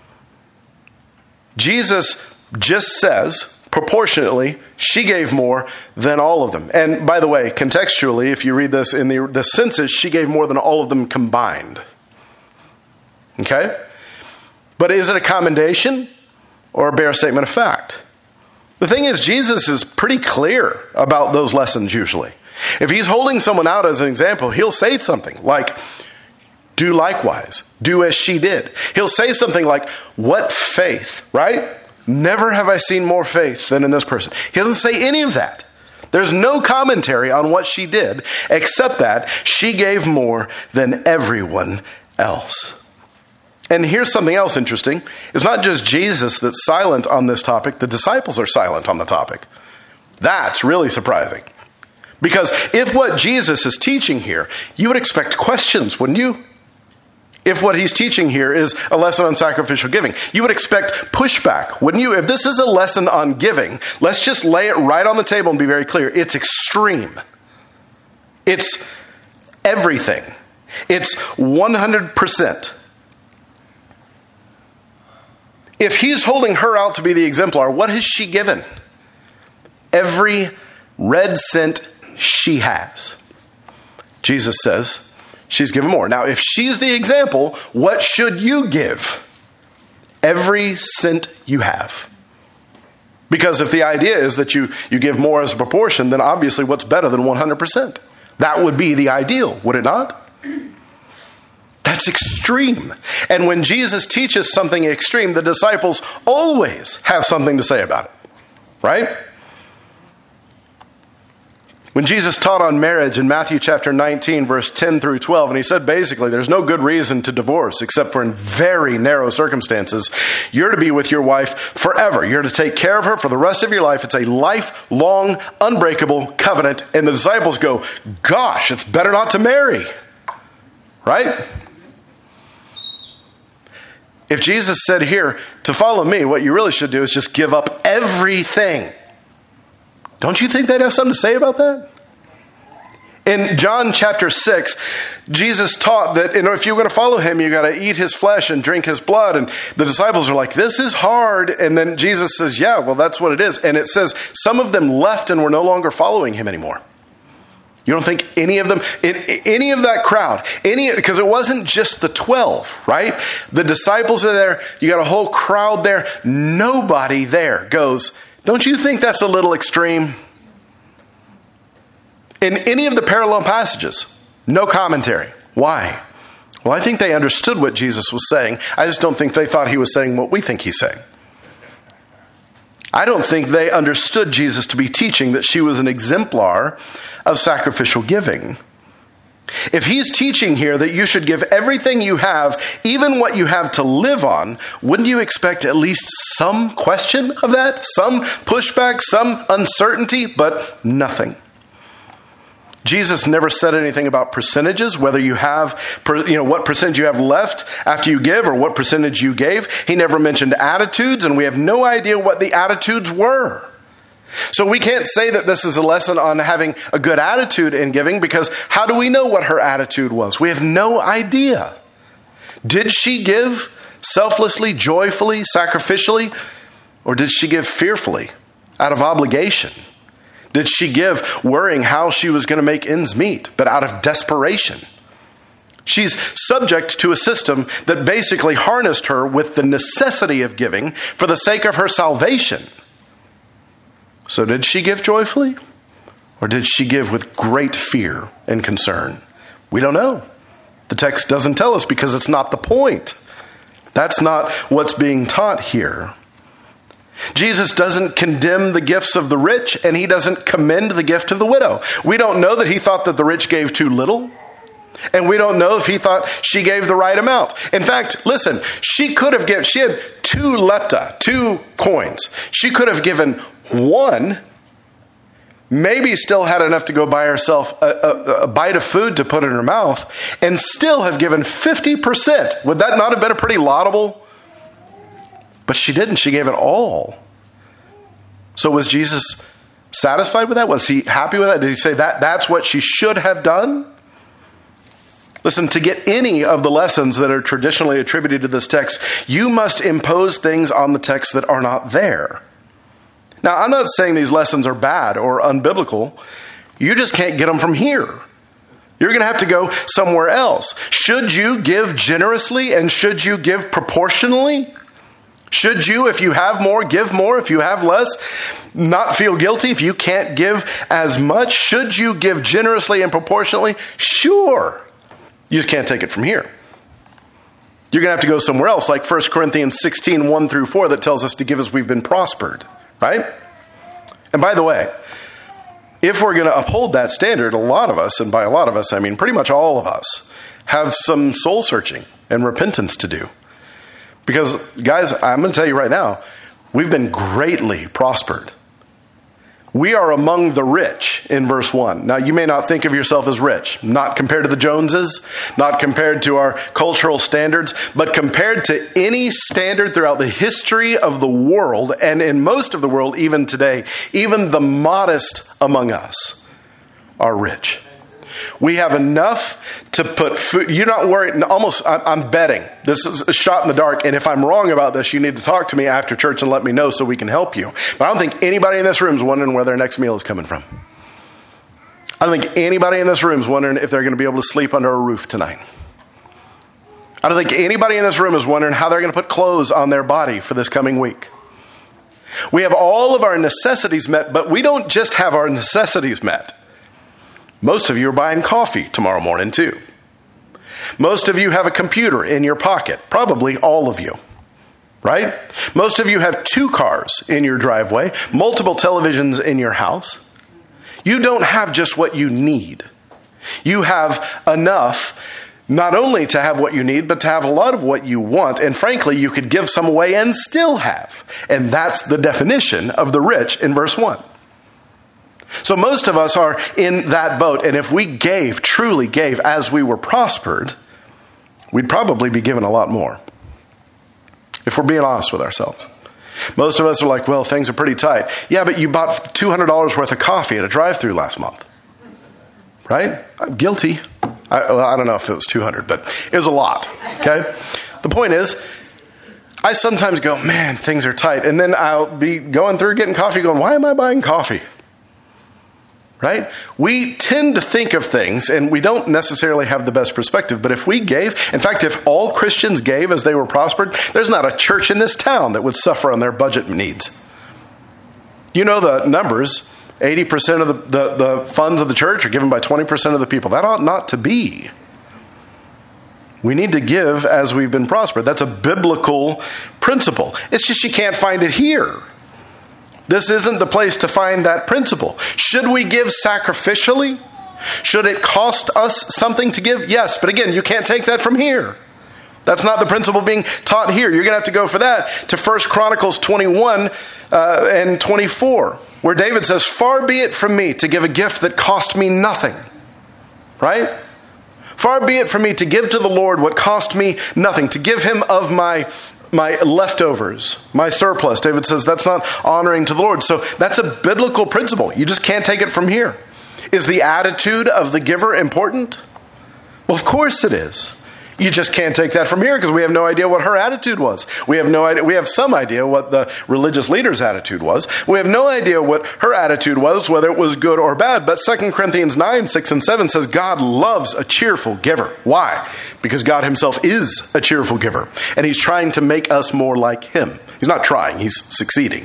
Jesus just says, proportionately, she gave more than all of them. And by the way, contextually, if you read this in the, the census, she gave more than all of them combined. Okay? But is it a commendation or a bare statement of fact? The thing is, Jesus is pretty clear about those lessons usually. If he's holding someone out as an example, he'll say something like, do likewise, do as she did. He'll say something like, what faith, right? Never have I seen more faith than in this person. He doesn't say any of that. There's no commentary on what she did, except that she gave more than everyone else. And here's something else interesting. It's not just Jesus that's silent on this topic. The disciples are silent on the topic. That's really surprising. Because if what Jesus is teaching here, you would expect questions, wouldn't you? If what he's teaching here is a lesson on sacrificial giving, you would expect pushback, wouldn't you? If this is a lesson on giving, let's just lay it right on the table and be very clear. It's extreme. It's everything. It's one hundred percent. If he's holding her out to be the exemplar, what has she given? Every red cent she has. Jesus says, she's given more. Now, if she's the example, what should you give? Every cent you have. Because if the idea is that you, you give more as a proportion, then obviously what's better than one hundred percent? That would be the ideal, would it not? That's extreme. And when Jesus teaches something extreme, the disciples always have something to say about it. Right? When Jesus taught on marriage in Matthew chapter nineteen, verse ten through twelve, and he said basically there's no good reason to divorce except for in very narrow circumstances. You're to be with your wife forever. You're to take care of her for the rest of your life. It's a lifelong, unbreakable covenant. And the disciples go, gosh, it's better not to marry. Right? If Jesus said here, to follow me, what you really should do is just give up everything. Don't you think they'd have something to say about that? In John chapter six, Jesus taught that, you know, if you're going to follow him, you got to eat his flesh and drink his blood. And the disciples are like, this is hard. And then Jesus says, yeah, well, that's what it is. And it says some of them left and were no longer following him anymore. You don't think any of them, any of that crowd, any, because it wasn't just the twelve, right? The disciples are there. You got a whole crowd there. Nobody there goes, don't you think that's a little extreme? In any of the parallel passages, no commentary. Why? Well, I think they understood what Jesus was saying. I just don't think they thought he was saying what we think he's saying. I don't think they understood Jesus to be teaching that she was an exemplar of sacrificial giving. If he's teaching here that you should give everything you have, even what you have to live on, wouldn't you expect at least some question of that? Some pushback, some uncertainty, but nothing. Jesus never said anything about percentages, whether you have, you know, what percentage you have left after you give or what percentage you gave. He never mentioned attitudes, and we have no idea what the attitudes were. So we can't say that this is a lesson on having a good attitude in giving, because how do we know what her attitude was? We have no idea. Did she give selflessly, joyfully, sacrificially, or did she give fearfully, out of obligation? Did she give worrying how she was going to make ends meet, but out of desperation? She's subject to a system that basically harnessed her with the necessity of giving for the sake of her salvation. So did she give joyfully? Or did she give with great fear and concern? We don't know. The text doesn't tell us because it's not the point. That's not what's being taught here. Jesus doesn't condemn the gifts of the rich, and he doesn't commend the gift of the widow. We don't know that he thought that the rich gave too little, and we don't know if he thought she gave the right amount. In fact, listen, she could have given, she had two lepta, two coins. She could have given one, maybe still had enough to go buy herself a, a, a bite of food to put in her mouth, and still have given fifty percent. Would that not have been a pretty laudable? But she didn't. She gave it all. So was Jesus satisfied with that? Was he happy with that? Did he say that that's what she should have done? Listen, to get any of the lessons that are traditionally attributed to this text, you must impose things on the text that are not there. Now, I'm not saying these lessons are bad or unbiblical. You just can't get them from here. You're going to have to go somewhere else. Should you give generously and should you give proportionally? Should you, if you have more, give more? If you have less, not feel guilty if you can't give as much? Should you give generously and proportionately? Sure. You just can't take it from here. You're going to have to go somewhere else, like First Corinthians sixteen, one through four, that tells us to give as we've been prospered, right? And by the way, if we're going to uphold that standard, a lot of us, and by a lot of us, I mean pretty much all of us, have some soul searching and repentance to do. Because, guys, I'm going to tell you right now, we've been greatly prospered. We are among the rich in verse one. Now, you may not think of yourself as rich, not compared to the Joneses, not compared to our cultural standards, but compared to any standard throughout the history of the world, and in most of the world even today, even the modest among us are rich. We have enough to put food. You're not worried. Almost, I'm betting. This is a shot in the dark. And if I'm wrong about this, you need to talk to me after church and let me know so we can help you. But I don't think anybody in this room is wondering where their next meal is coming from. I don't think anybody in this room is wondering if they're going to be able to sleep under a roof tonight. I don't think anybody in this room is wondering how they're going to put clothes on their body for this coming week. We have all of our necessities met, but we don't just have our necessities met. Most of you are buying coffee tomorrow morning, too. Most of you have a computer in your pocket, probably all of you, right? Most of you have two cars in your driveway, multiple televisions in your house. You don't have just what you need. You have enough not only to have what you need, but to have a lot of what you want. And frankly, you could give some away and still have. And that's the definition of the rich in verse one. So most of us are in that boat, and if we gave, truly gave, as we were prospered, we'd probably be given a lot more. If we're being honest with ourselves. Most of us are like, well, things are pretty tight. Yeah, but you bought two hundred dollars worth of coffee at a drive-thru last month. Right? I'm guilty. I, well, I don't know if it was two hundred, but it was a lot. Okay? The point is, I sometimes go, man, things are tight. And then I'll be going through getting coffee going, why am I buying coffee? Right? We tend to think of things, and we don't necessarily have the best perspective, but if we gave, in fact, if all Christians gave as they were prospered, there's not a church in this town that would suffer on their budget needs. You know the numbers. eighty percent of the, the, the funds of the church are given by twenty percent of the people. That ought not to be. We need to give as we've been prospered. That's a biblical principle. It's just you can't find it here. This isn't the place to find that principle. Should we give sacrificially? Should it cost us something to give? Yes, but again, you can't take that from here. That's not the principle being taught here. You're going to have to go for that to First Chronicles twenty-one uh, and twenty-four, where David says, "Far be it from me to give a gift that cost me nothing." Right? Far be it from me to give to the Lord what cost me nothing, to give him of my My leftovers, my surplus. David says that's not honoring to the Lord. So that's a biblical principle. You just can't take it from here. Is the attitude of the giver important? Well, of course it is. You just can't take that from here because we have no idea what her attitude was. We have no idea. We have some idea what the religious leader's attitude was. We have no idea what her attitude was, whether it was good or bad. But Second Corinthians nine, six, and seven says God loves a cheerful giver. Why? Because God himself is a cheerful giver. And he's trying to make us more like him. He's not trying. He's succeeding.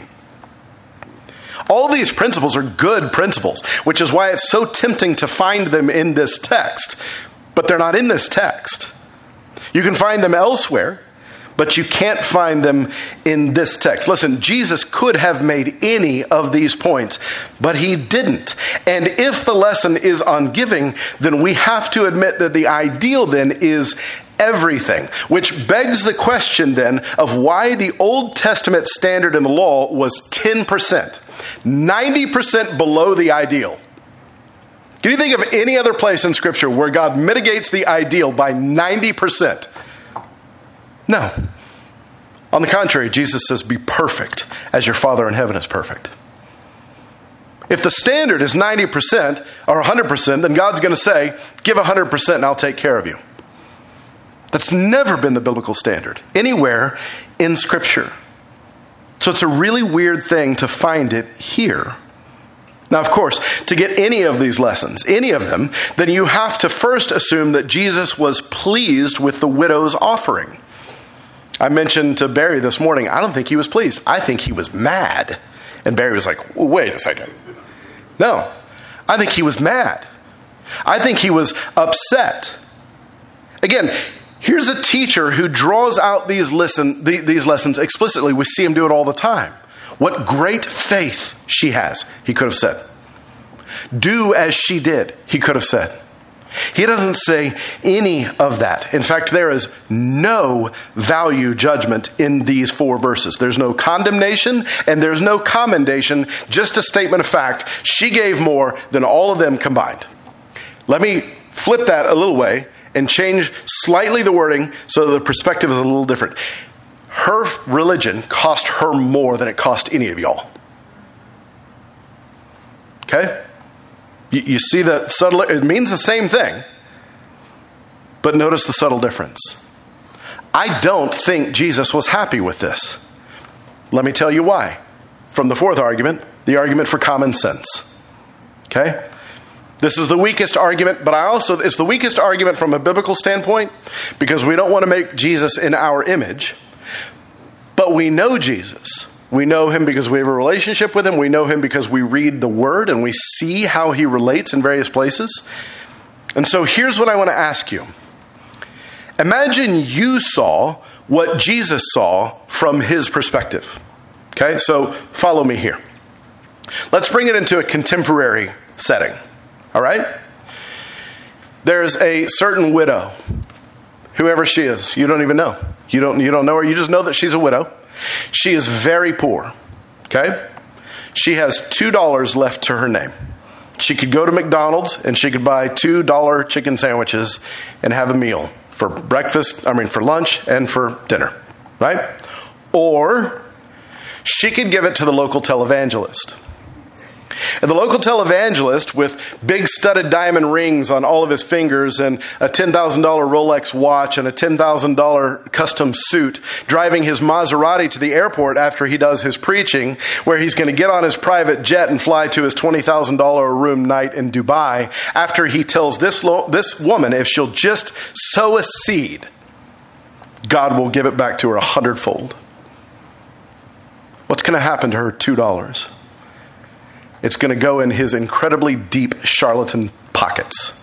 All these principles are good principles, which is why it's so tempting to find them in this text. But they're not in this text. You can find them elsewhere, but you can't find them in this text. Listen, Jesus could have made any of these points, but he didn't. And if the lesson is on giving, then we have to admit that the ideal then is everything, which begs the question then of why the Old Testament standard in the law was ten percent, ninety percent below the ideal. Can you think of any other place in Scripture where God mitigates the ideal by ninety percent? No. On the contrary, Jesus says, be perfect as your Father in heaven is perfect. If the standard is ninety percent or one hundred percent, then God's going to say, give one hundred percent and I'll take care of you. That's never been the biblical standard anywhere in Scripture. So it's a really weird thing to find it here. Now, of course, to get any of these lessons, any of them, then you have to first assume that Jesus was pleased with the widow's offering. I mentioned to Barry this morning, I don't think he was pleased. I think he was mad. And Barry was like, wait a second. No, I think he was mad. I think he was upset. Again, here's a teacher who draws out these listen, these lessons explicitly. We see him do it all the time. What great faith she has, he could have said. Do as she did, he could have said. He doesn't say any of that. In fact, there is no value judgment in these four verses. There's no condemnation and there's no commendation, just a statement of fact. She gave more than all of them combined. Let me flip that a little way and change slightly the wording so the perspective is a little different. Her religion cost her more than it cost any of y'all. Okay? You, you see the subtle, it means the same thing, but notice the subtle difference. I don't think Jesus was happy with this. Let me tell you why. From the fourth argument, the argument for common sense. Okay? This is the weakest argument, but I also, it's the weakest argument from a biblical standpoint because we don't want to make Jesus in our image, but we know Jesus. We know him because we have a relationship with him. We know him because we read the word and we see how he relates in various places. And so here's what I want to ask you. Imagine you saw what Jesus saw from his perspective. Okay, so follow me here. Let's bring it into a contemporary setting. All right? There's a certain widow, whoever she is. You don't even know. You don't, you don't know her. You just know that she's a widow. She is very poor. Okay? She has two dollars left to her name. She could go to McDonald's and she could buy two dollar chicken sandwiches and have a meal for breakfast, I mean for lunch and for dinner. Right? Or she could give it to the local televangelist. And the local televangelist, with big studded diamond rings on all of his fingers and a ten thousand dollars Rolex watch and a ten thousand dollars custom suit, driving his Maserati to the airport after he does his preaching, where he's going to get on his private jet and fly to his twenty thousand dollars room night in Dubai, after he tells this, lo- this woman, if she'll just sow a seed, God will give it back to her a hundredfold. What's going to happen to her two dollars? It's going to go in his incredibly deep charlatan pockets.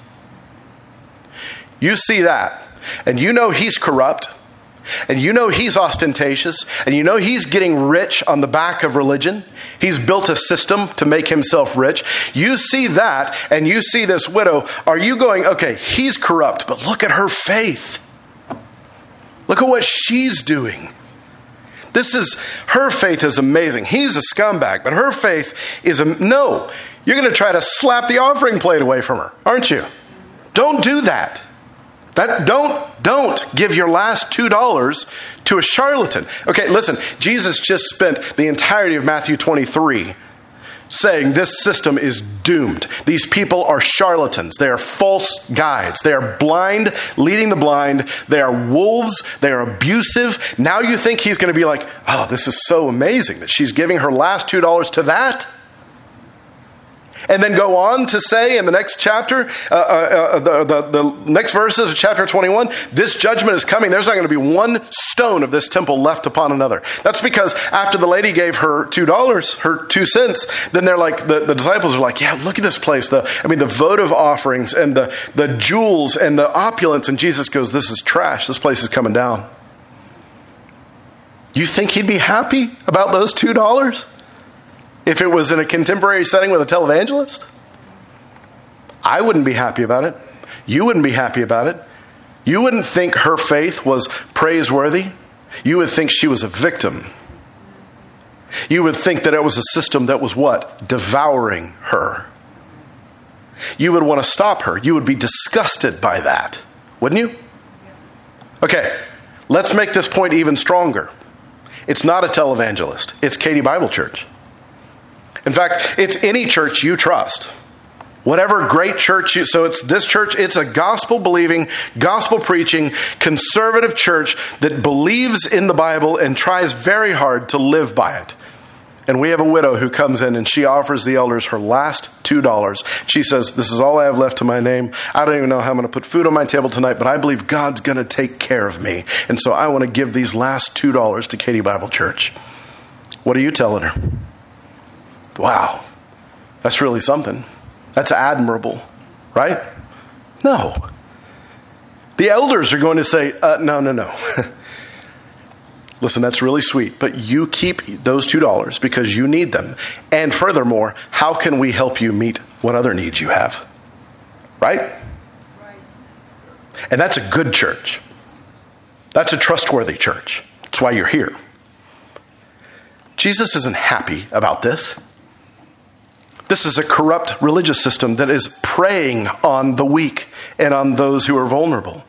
You see that, and you know he's corrupt, and you know he's ostentatious, and you know he's getting rich on the back of religion. He's built a system to make himself rich. You see that, and you see this widow. Are you going, okay, he's corrupt, but look at her faith. Look at what she's doing. This is, her faith is amazing. He's a scumbag, but her faith is, a, no, you're going to try to slap the offering plate away from her, aren't you? Don't do that. That don't, don't give your last two dollars to a charlatan. Okay, listen, Jesus just spent the entirety of Matthew twenty-three saying this system is doomed. These people are charlatans. They are false guides. They are blind, leading the blind. They are wolves. They are abusive. Now you think he's going to be like, oh, this is so amazing that she's giving her last two dollars to that? And then go on to say in the next chapter, uh, uh, the, the, the next verses of chapter twenty-one, this judgment is coming. There's not going to be one stone of this temple left upon another. That's because after the lady gave her two dollars, her two cents, then they're like, the, the disciples are like, yeah, look at this place. The, I mean, the votive offerings and the, the jewels and the opulence. And Jesus goes, this is trash. This place is coming down. You think he'd be happy about those two dollars? If it was in a contemporary setting with a televangelist? I wouldn't be happy about it. You wouldn't be happy about it. You wouldn't think her faith was praiseworthy. You would think she was a victim. You would think that it was a system that was what? Devouring her. You would want to stop her. You would be disgusted by that. Wouldn't you? Okay, let's make this point even stronger. It's not a televangelist. It's Katy Bible Church. In fact, it's any church you trust. Whatever great church you... So it's this church, it's a gospel-believing, gospel-preaching, conservative church that believes in the Bible and tries very hard to live by it. And we have a widow who comes in and she offers the elders her last two dollars. She says, this is all I have left to my name. I don't even know how I'm going to put food on my table tonight, but I believe God's going to take care of me. And so I want to give these last two dollars to Katy Bible Church. What are you telling her? Wow, that's really something. That's admirable, right? No. The elders are going to say, uh, no, no, no. Listen, that's really sweet, but you keep those two dollars because you need them. And furthermore, how can we help you meet what other needs you have? Right? Right. And that's a good church. That's a trustworthy church. That's why you're here. Jesus isn't happy about this. This is a corrupt religious system that is preying on the weak and on those who are vulnerable.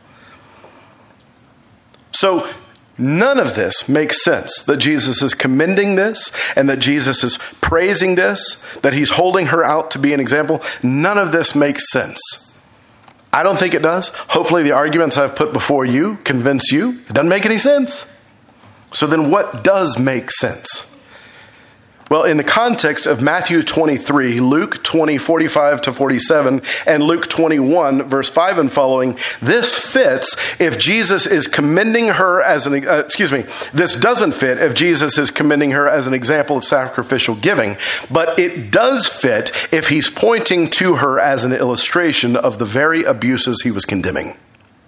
So, none of this makes sense, that Jesus is commending this and that Jesus is praising this, that he's holding her out to be an example. None of this makes sense. I don't think it does. Hopefully the arguments I've put before you convince you it doesn't make any sense. So then what does make sense? Well, in the context of Matthew twenty-three, Luke twenty, forty-five to forty-seven, and Luke twenty-one, verse five and following, this fits if Jesus is commending her as an, uh, excuse me, this doesn't fit if Jesus is commending her as an example of sacrificial giving, but it does fit if he's pointing to her as an illustration of the very abuses he was condemning.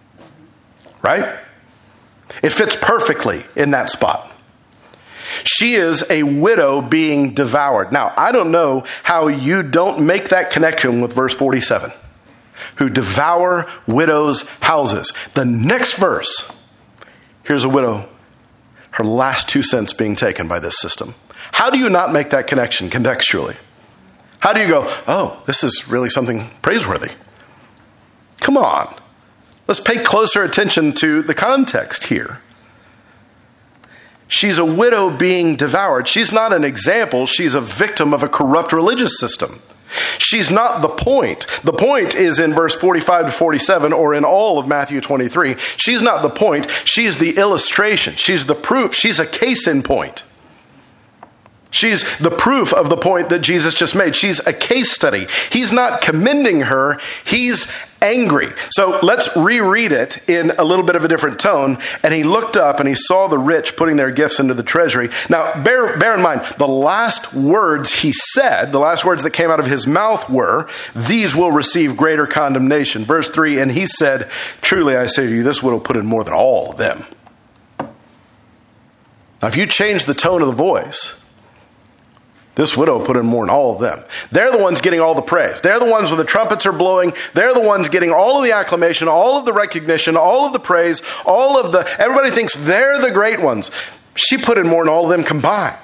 Right? It fits perfectly in that spot. She is a widow being devoured. Now, I don't know how you don't make that connection with verse forty-seven. Who devour widows' houses. The next verse, here's a widow, her last two cents being taken by this system. How do you not make that connection contextually? How do you go, oh, this is really something praiseworthy? Come on. Let's pay closer attention to the context here. She's a widow being devoured. She's not an example. She's a victim of a corrupt religious system. She's not the point. The point is in verse forty-five to forty-seven, or in all of Matthew twenty-three. She's not the point. She's the illustration. She's the proof. She's a case in point. She's the proof of the point that Jesus just made. She's a case study. He's not commending her. He's angry. So let's reread it in a little bit of a different tone. And he looked up and he saw the rich putting their gifts into the treasury. Now, bear, bear in mind, the last words he said, the last words that came out of his mouth were, these will receive greater condemnation. Verse three, and he said, truly I say to you, this widow put in more than all of them. Now, if you change the tone of the voice, this widow put in more than all of them. They're the ones getting all the praise. They're the ones where the trumpets are blowing. They're the ones getting all of the acclamation, all of the recognition, all of the praise, all of the... Everybody thinks they're the great ones. She put in more than all of them combined.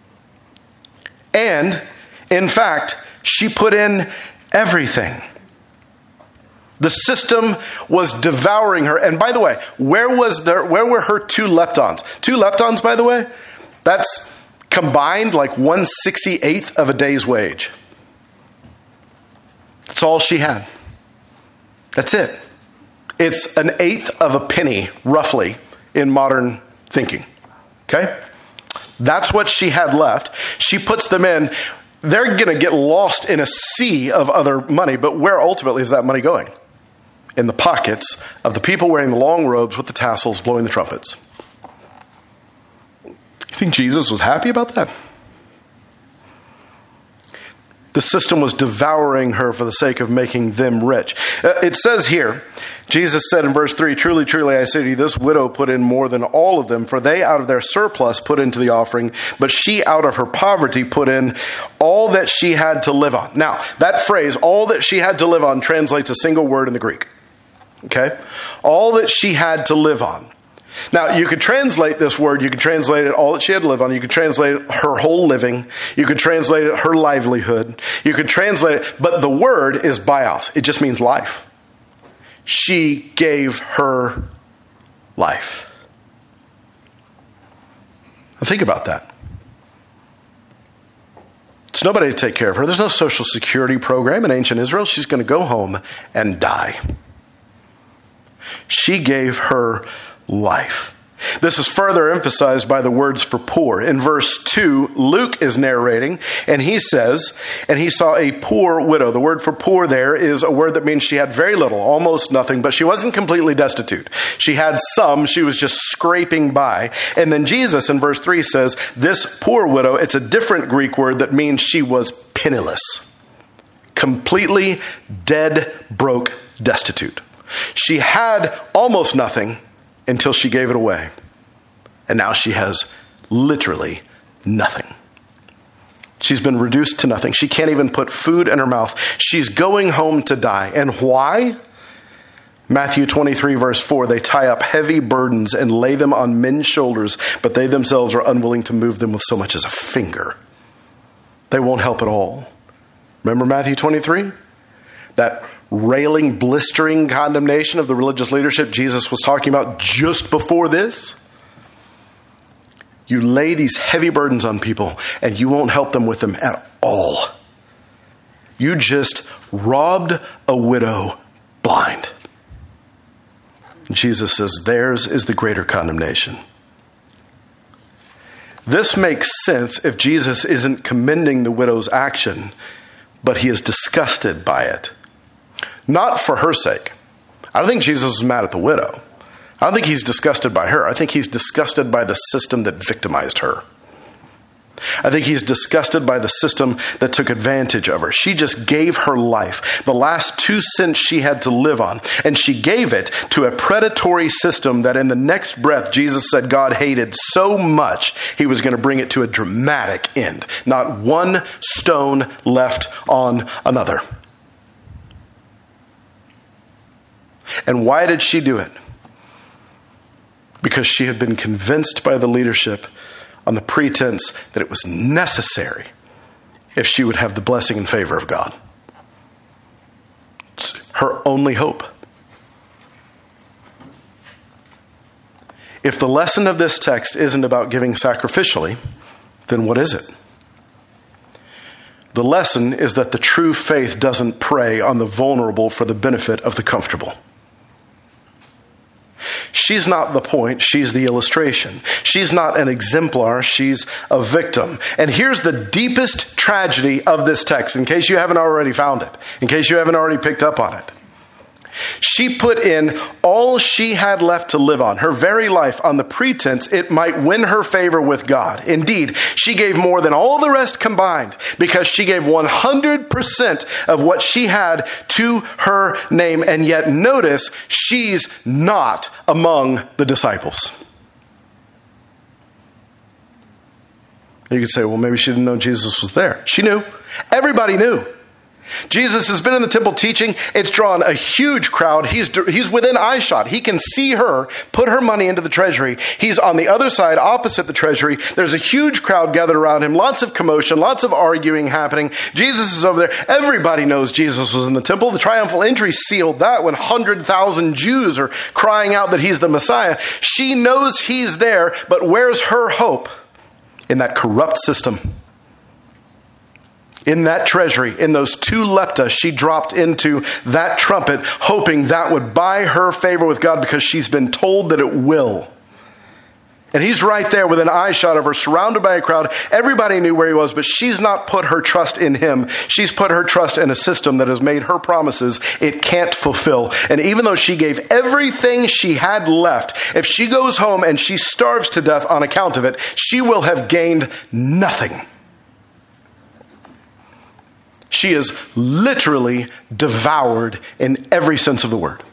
And, in fact, she put in everything. The system was devouring her. And by the way, where was there? Where were her two leptons? Two leptons, by the way, that's combined like one sixty-eighth of a day's wage. That's all she had. That's it. It's an eighth of a penny, roughly, in modern thinking. Okay? That's what she had left. She puts them in. They're going to get lost in a sea of other money, but where ultimately is that money going? In the pockets of the people wearing the long robes with the tassels blowing the trumpets. You think Jesus was happy about that? The system was devouring her for the sake of making them rich. Uh, it says here, Jesus said in verse three, truly, truly, I say to you, this widow put in more than all of them, for they out of their surplus put into the offering, but she out of her poverty put in all that she had to live on. Now, that phrase, all that she had to live on, translates a single word in the Greek. Okay? All that she had to live on. Now, you could translate this word, you could translate it all that she had to live on, you could translate it her whole living, you could translate it her livelihood, you could translate it, but the word is bios. It just means life. She gave her life. Now think about that. There's nobody to take care of her. There's no social security program in ancient Israel. She's going to go home and die. She gave her life. This is further emphasized by the words for poor. In verse two, Luke is narrating, and he says, and he saw a poor widow. The word for poor there is a word that means she had very little, almost nothing, but she wasn't completely destitute. She had some, she was just scraping by. And then Jesus in verse three says, this poor widow, it's a different Greek word that means she was penniless. Completely dead, broke, destitute. She had almost nothing until she gave it away. And now she has literally nothing. She's been reduced to nothing. She can't even put food in her mouth. She's going home to die. And why? Matthew twenty-three, verse four, they tie up heavy burdens and lay them on men's shoulders, but they themselves are unwilling to move them with so much as a finger. They won't help at all. Remember Matthew twenty-three? That railing, blistering condemnation of the religious leadership Jesus was talking about just before this? You lay these heavy burdens on people and you won't help them with them at all. You just robbed a widow blind. And Jesus says, theirs is the greater condemnation. This makes sense if Jesus isn't commending the widow's action, but he is disgusted by it. Not for her sake. I don't think Jesus was mad at the widow. I don't think he's disgusted by her. I think he's disgusted by the system that victimized her. I think he's disgusted by the system that took advantage of her. She just gave her life, the last two cents she had to live on, and she gave it to a predatory system that in the next breath Jesus said God hated so much he was going to bring it to a dramatic end. Not one stone left on another. And why did she do it? Because she had been convinced by the leadership on the pretense that it was necessary if she would have the blessing and favor of God. It's her only hope. If the lesson of this text isn't about giving sacrificially, then what is it? The lesson is that the true faith doesn't prey on the vulnerable for the benefit of the comfortable. She's not the point, she's the illustration. She's not an exemplar, she's a victim. And here's the deepest tragedy of this text, in case you haven't already found it, in case you haven't already picked up on it. She put in all she had left to live on, her very life, on the pretense it might win her favor with God. Indeed, she gave more than all the rest combined because she gave one hundred percent of what she had to her name. And yet, notice, she's not among the disciples. You could say, well, maybe she didn't know Jesus was there. She knew. Everybody knew. Jesus has been in the temple teaching. It's drawn a huge crowd. He's, he's within eyeshot. He can see her put her money into the treasury. He's on the other side, opposite the treasury. There's a huge crowd gathered around him. Lots of commotion, lots of arguing happening. Jesus is over there. Everybody knows Jesus was in the temple. The triumphal entry sealed that when one hundred thousand Jews are crying out that he's the Messiah. She knows he's there, but where's her hope? In that corrupt system. In that treasury, in those two lepta, she dropped into that trumpet, hoping that would buy her favor with God because she's been told that it will. And he's right there with an eye shot of her, surrounded by a crowd. Everybody knew where he was, but she's not put her trust in him. She's put her trust in a system that has made her promises it can't fulfill. And even though she gave everything she had left, if she goes home and she starves to death on account of it, she will have gained nothing. She is literally devoured in every sense of the word.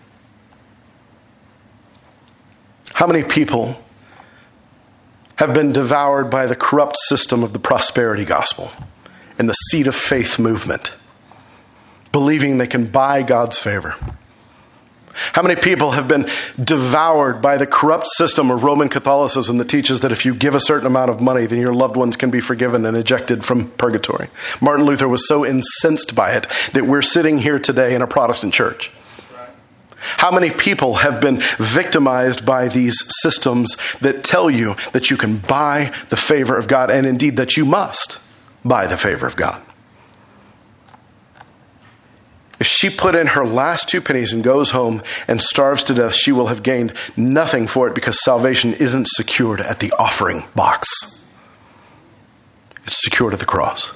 How many people have been devoured by the corrupt system of the prosperity gospel and the seed of faith movement, believing they can buy God's favor? How many people have been devoured by the corrupt system of Roman Catholicism that teaches that if you give a certain amount of money, then your loved ones can be forgiven and ejected from purgatory? Martin Luther was so incensed by it that we're sitting here today in a Protestant church. How many people have been victimized by these systems that tell you that you can buy the favor of God, and indeed that you must buy the favor of God? If she put in her last two pennies and goes home and starves to death, she will have gained nothing for it because salvation isn't secured at the offering box. It's secured at the cross.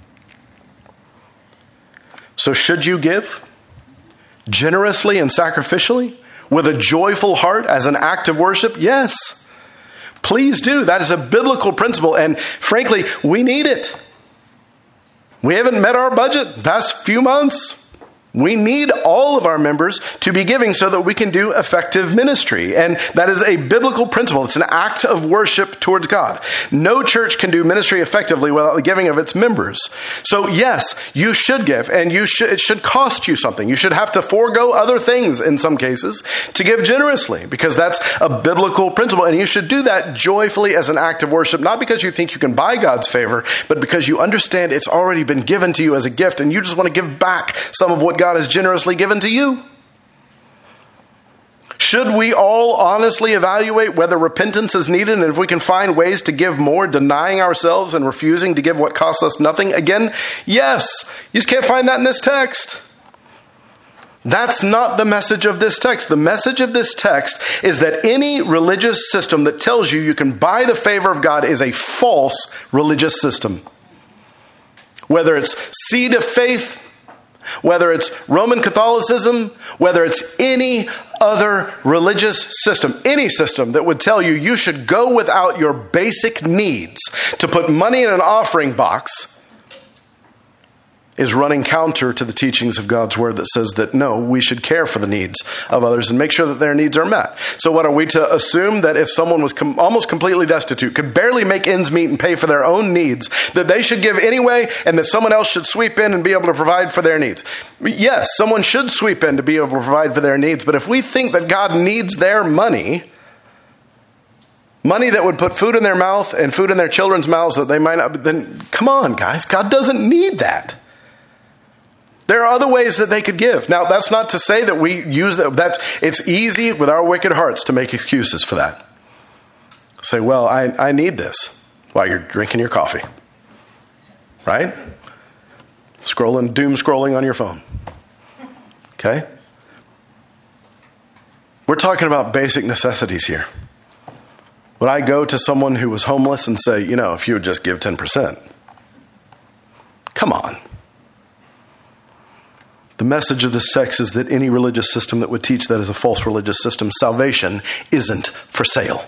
So should you give generously and sacrificially with a joyful heart as an act of worship? Yes. Please do. That is a biblical principle. And frankly, we need it. We haven't met our budget the past few months. We need all of our members to be giving so that we can do effective ministry. And that is a biblical principle. It's an act of worship towards God. No church can do ministry effectively without the giving of its members. So yes, you should give, and you should, it should cost you something. You should have to forego other things in some cases to give generously, because that's a biblical principle. And you should do that joyfully as an act of worship, not because you think you can buy God's favor, but because you understand it's already been given to you as a gift, and you just want to give back some of what God has generously given to you. Should we all honestly evaluate whether repentance is needed and if we can find ways to give more, denying ourselves and refusing to give what costs us nothing? Again, yes. You just can't find that in this text. That's not the message of this text. The message of this text is that any religious system that tells you you can buy the favor of God is a false religious system. Whether it's seed of faith, whether it's Roman Catholicism, whether it's any other religious system, any system that would tell you you should go without your basic needs to put money in an offering box, is running counter to the teachings of God's word that says that no, we should care for the needs of others and make sure that their needs are met. So what are we to assume? That if someone was com- almost completely destitute, could barely make ends meet and pay for their own needs, that they should give anyway and that someone else should sweep in and be able to provide for their needs? Yes, someone should sweep in to be able to provide for their needs, but if we think that God needs their money, money that would put food in their mouth and food in their children's mouths that they might not, then come on, guys, God doesn't need that. There are other ways that they could give. Now, that's not to say that we use that. That's, it's easy with our wicked hearts to make excuses for that. Say, well, I, I need this while you're drinking your coffee. Right? Scrolling, doom scrolling on your phone. Okay? We're talking about basic necessities here. Would I go to someone who was homeless and say, you know, if you would just give ten percent? Come on. The message of this text is that any religious system that would teach that is a false religious system. Salvation isn't for sale.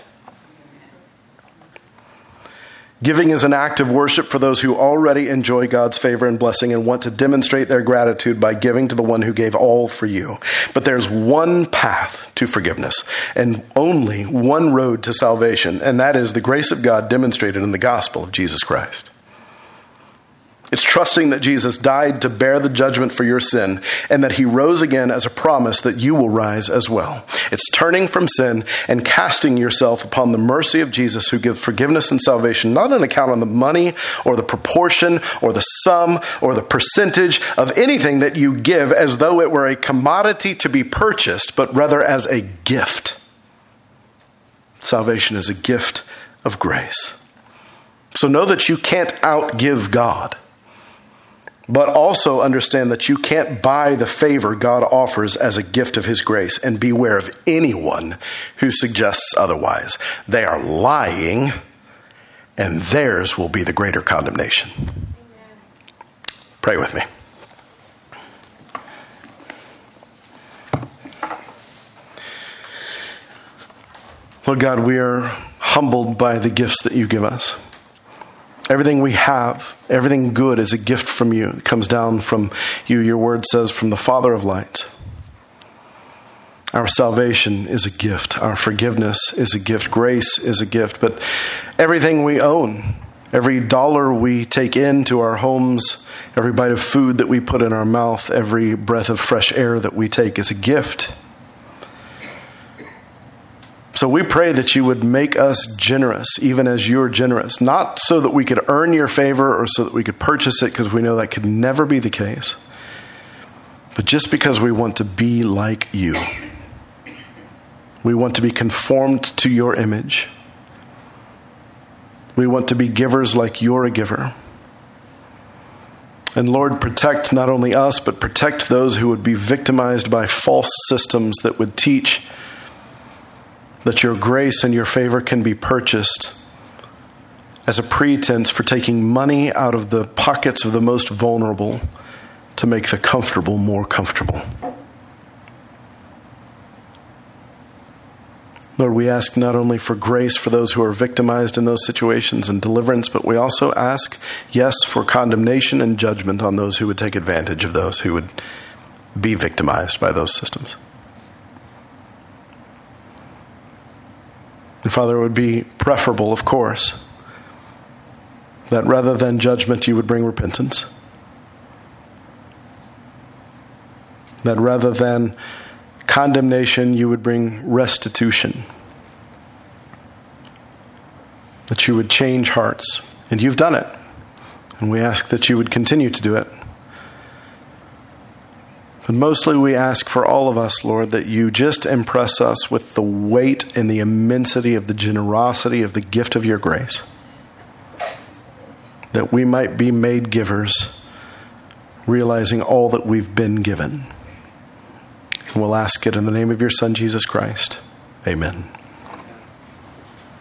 Giving is an act of worship for those who already enjoy God's favor and blessing and want to demonstrate their gratitude by giving to the one who gave all for you. But there's one path to forgiveness and only one road to salvation, and that is the grace of God demonstrated in the gospel of Jesus Christ. It's trusting that Jesus died to bear the judgment for your sin and that he rose again as a promise that you will rise as well. It's turning from sin and casting yourself upon the mercy of Jesus, who gives forgiveness and salvation, not on account of the money or the proportion or the sum or the percentage of anything that you give as though it were a commodity to be purchased, but rather as a gift. Salvation is a gift of grace. So know that you can't outgive God. But also understand that you can't buy the favor God offers as a gift of his grace, and beware of anyone who suggests otherwise. They are lying, and theirs will be the greater condemnation. Pray with me. Lord God, we are humbled by the gifts that you give us. Everything we have, everything good is a gift from you. It comes down from you. Your word says, from the Father of lights. Our salvation is a gift. Our forgiveness is a gift. Grace is a gift. But everything we own, every dollar we take into our homes, every bite of food that we put in our mouth, every breath of fresh air that we take is a gift. So we pray that you would make us generous, even as you're generous. Not so that we could earn your favor or so that we could purchase it, because we know that could never be the case. But just because we want to be like you. We want to be conformed to your image. We want to be givers like you're a giver. And Lord, protect not only us, but protect those who would be victimized by false systems that would teach that your grace and your favor can be purchased as a pretense for taking money out of the pockets of the most vulnerable to make the comfortable more comfortable. Lord, we ask not only for grace for those who are victimized in those situations and deliverance, but we also ask, yes, for condemnation and judgment on those who would take advantage of those who would be victimized by those systems. And Father, it would be preferable, of course, that rather than judgment, you would bring repentance. That rather than condemnation, you would bring restitution. That you would change hearts. And you've done it. And we ask that you would continue to do it. But mostly we ask for all of us, Lord, that you just impress us with the weight and the immensity of the generosity of the gift of your grace. That we might be made givers, realizing all that we've been given. And we'll ask it in the name of your Son, Jesus Christ. Amen.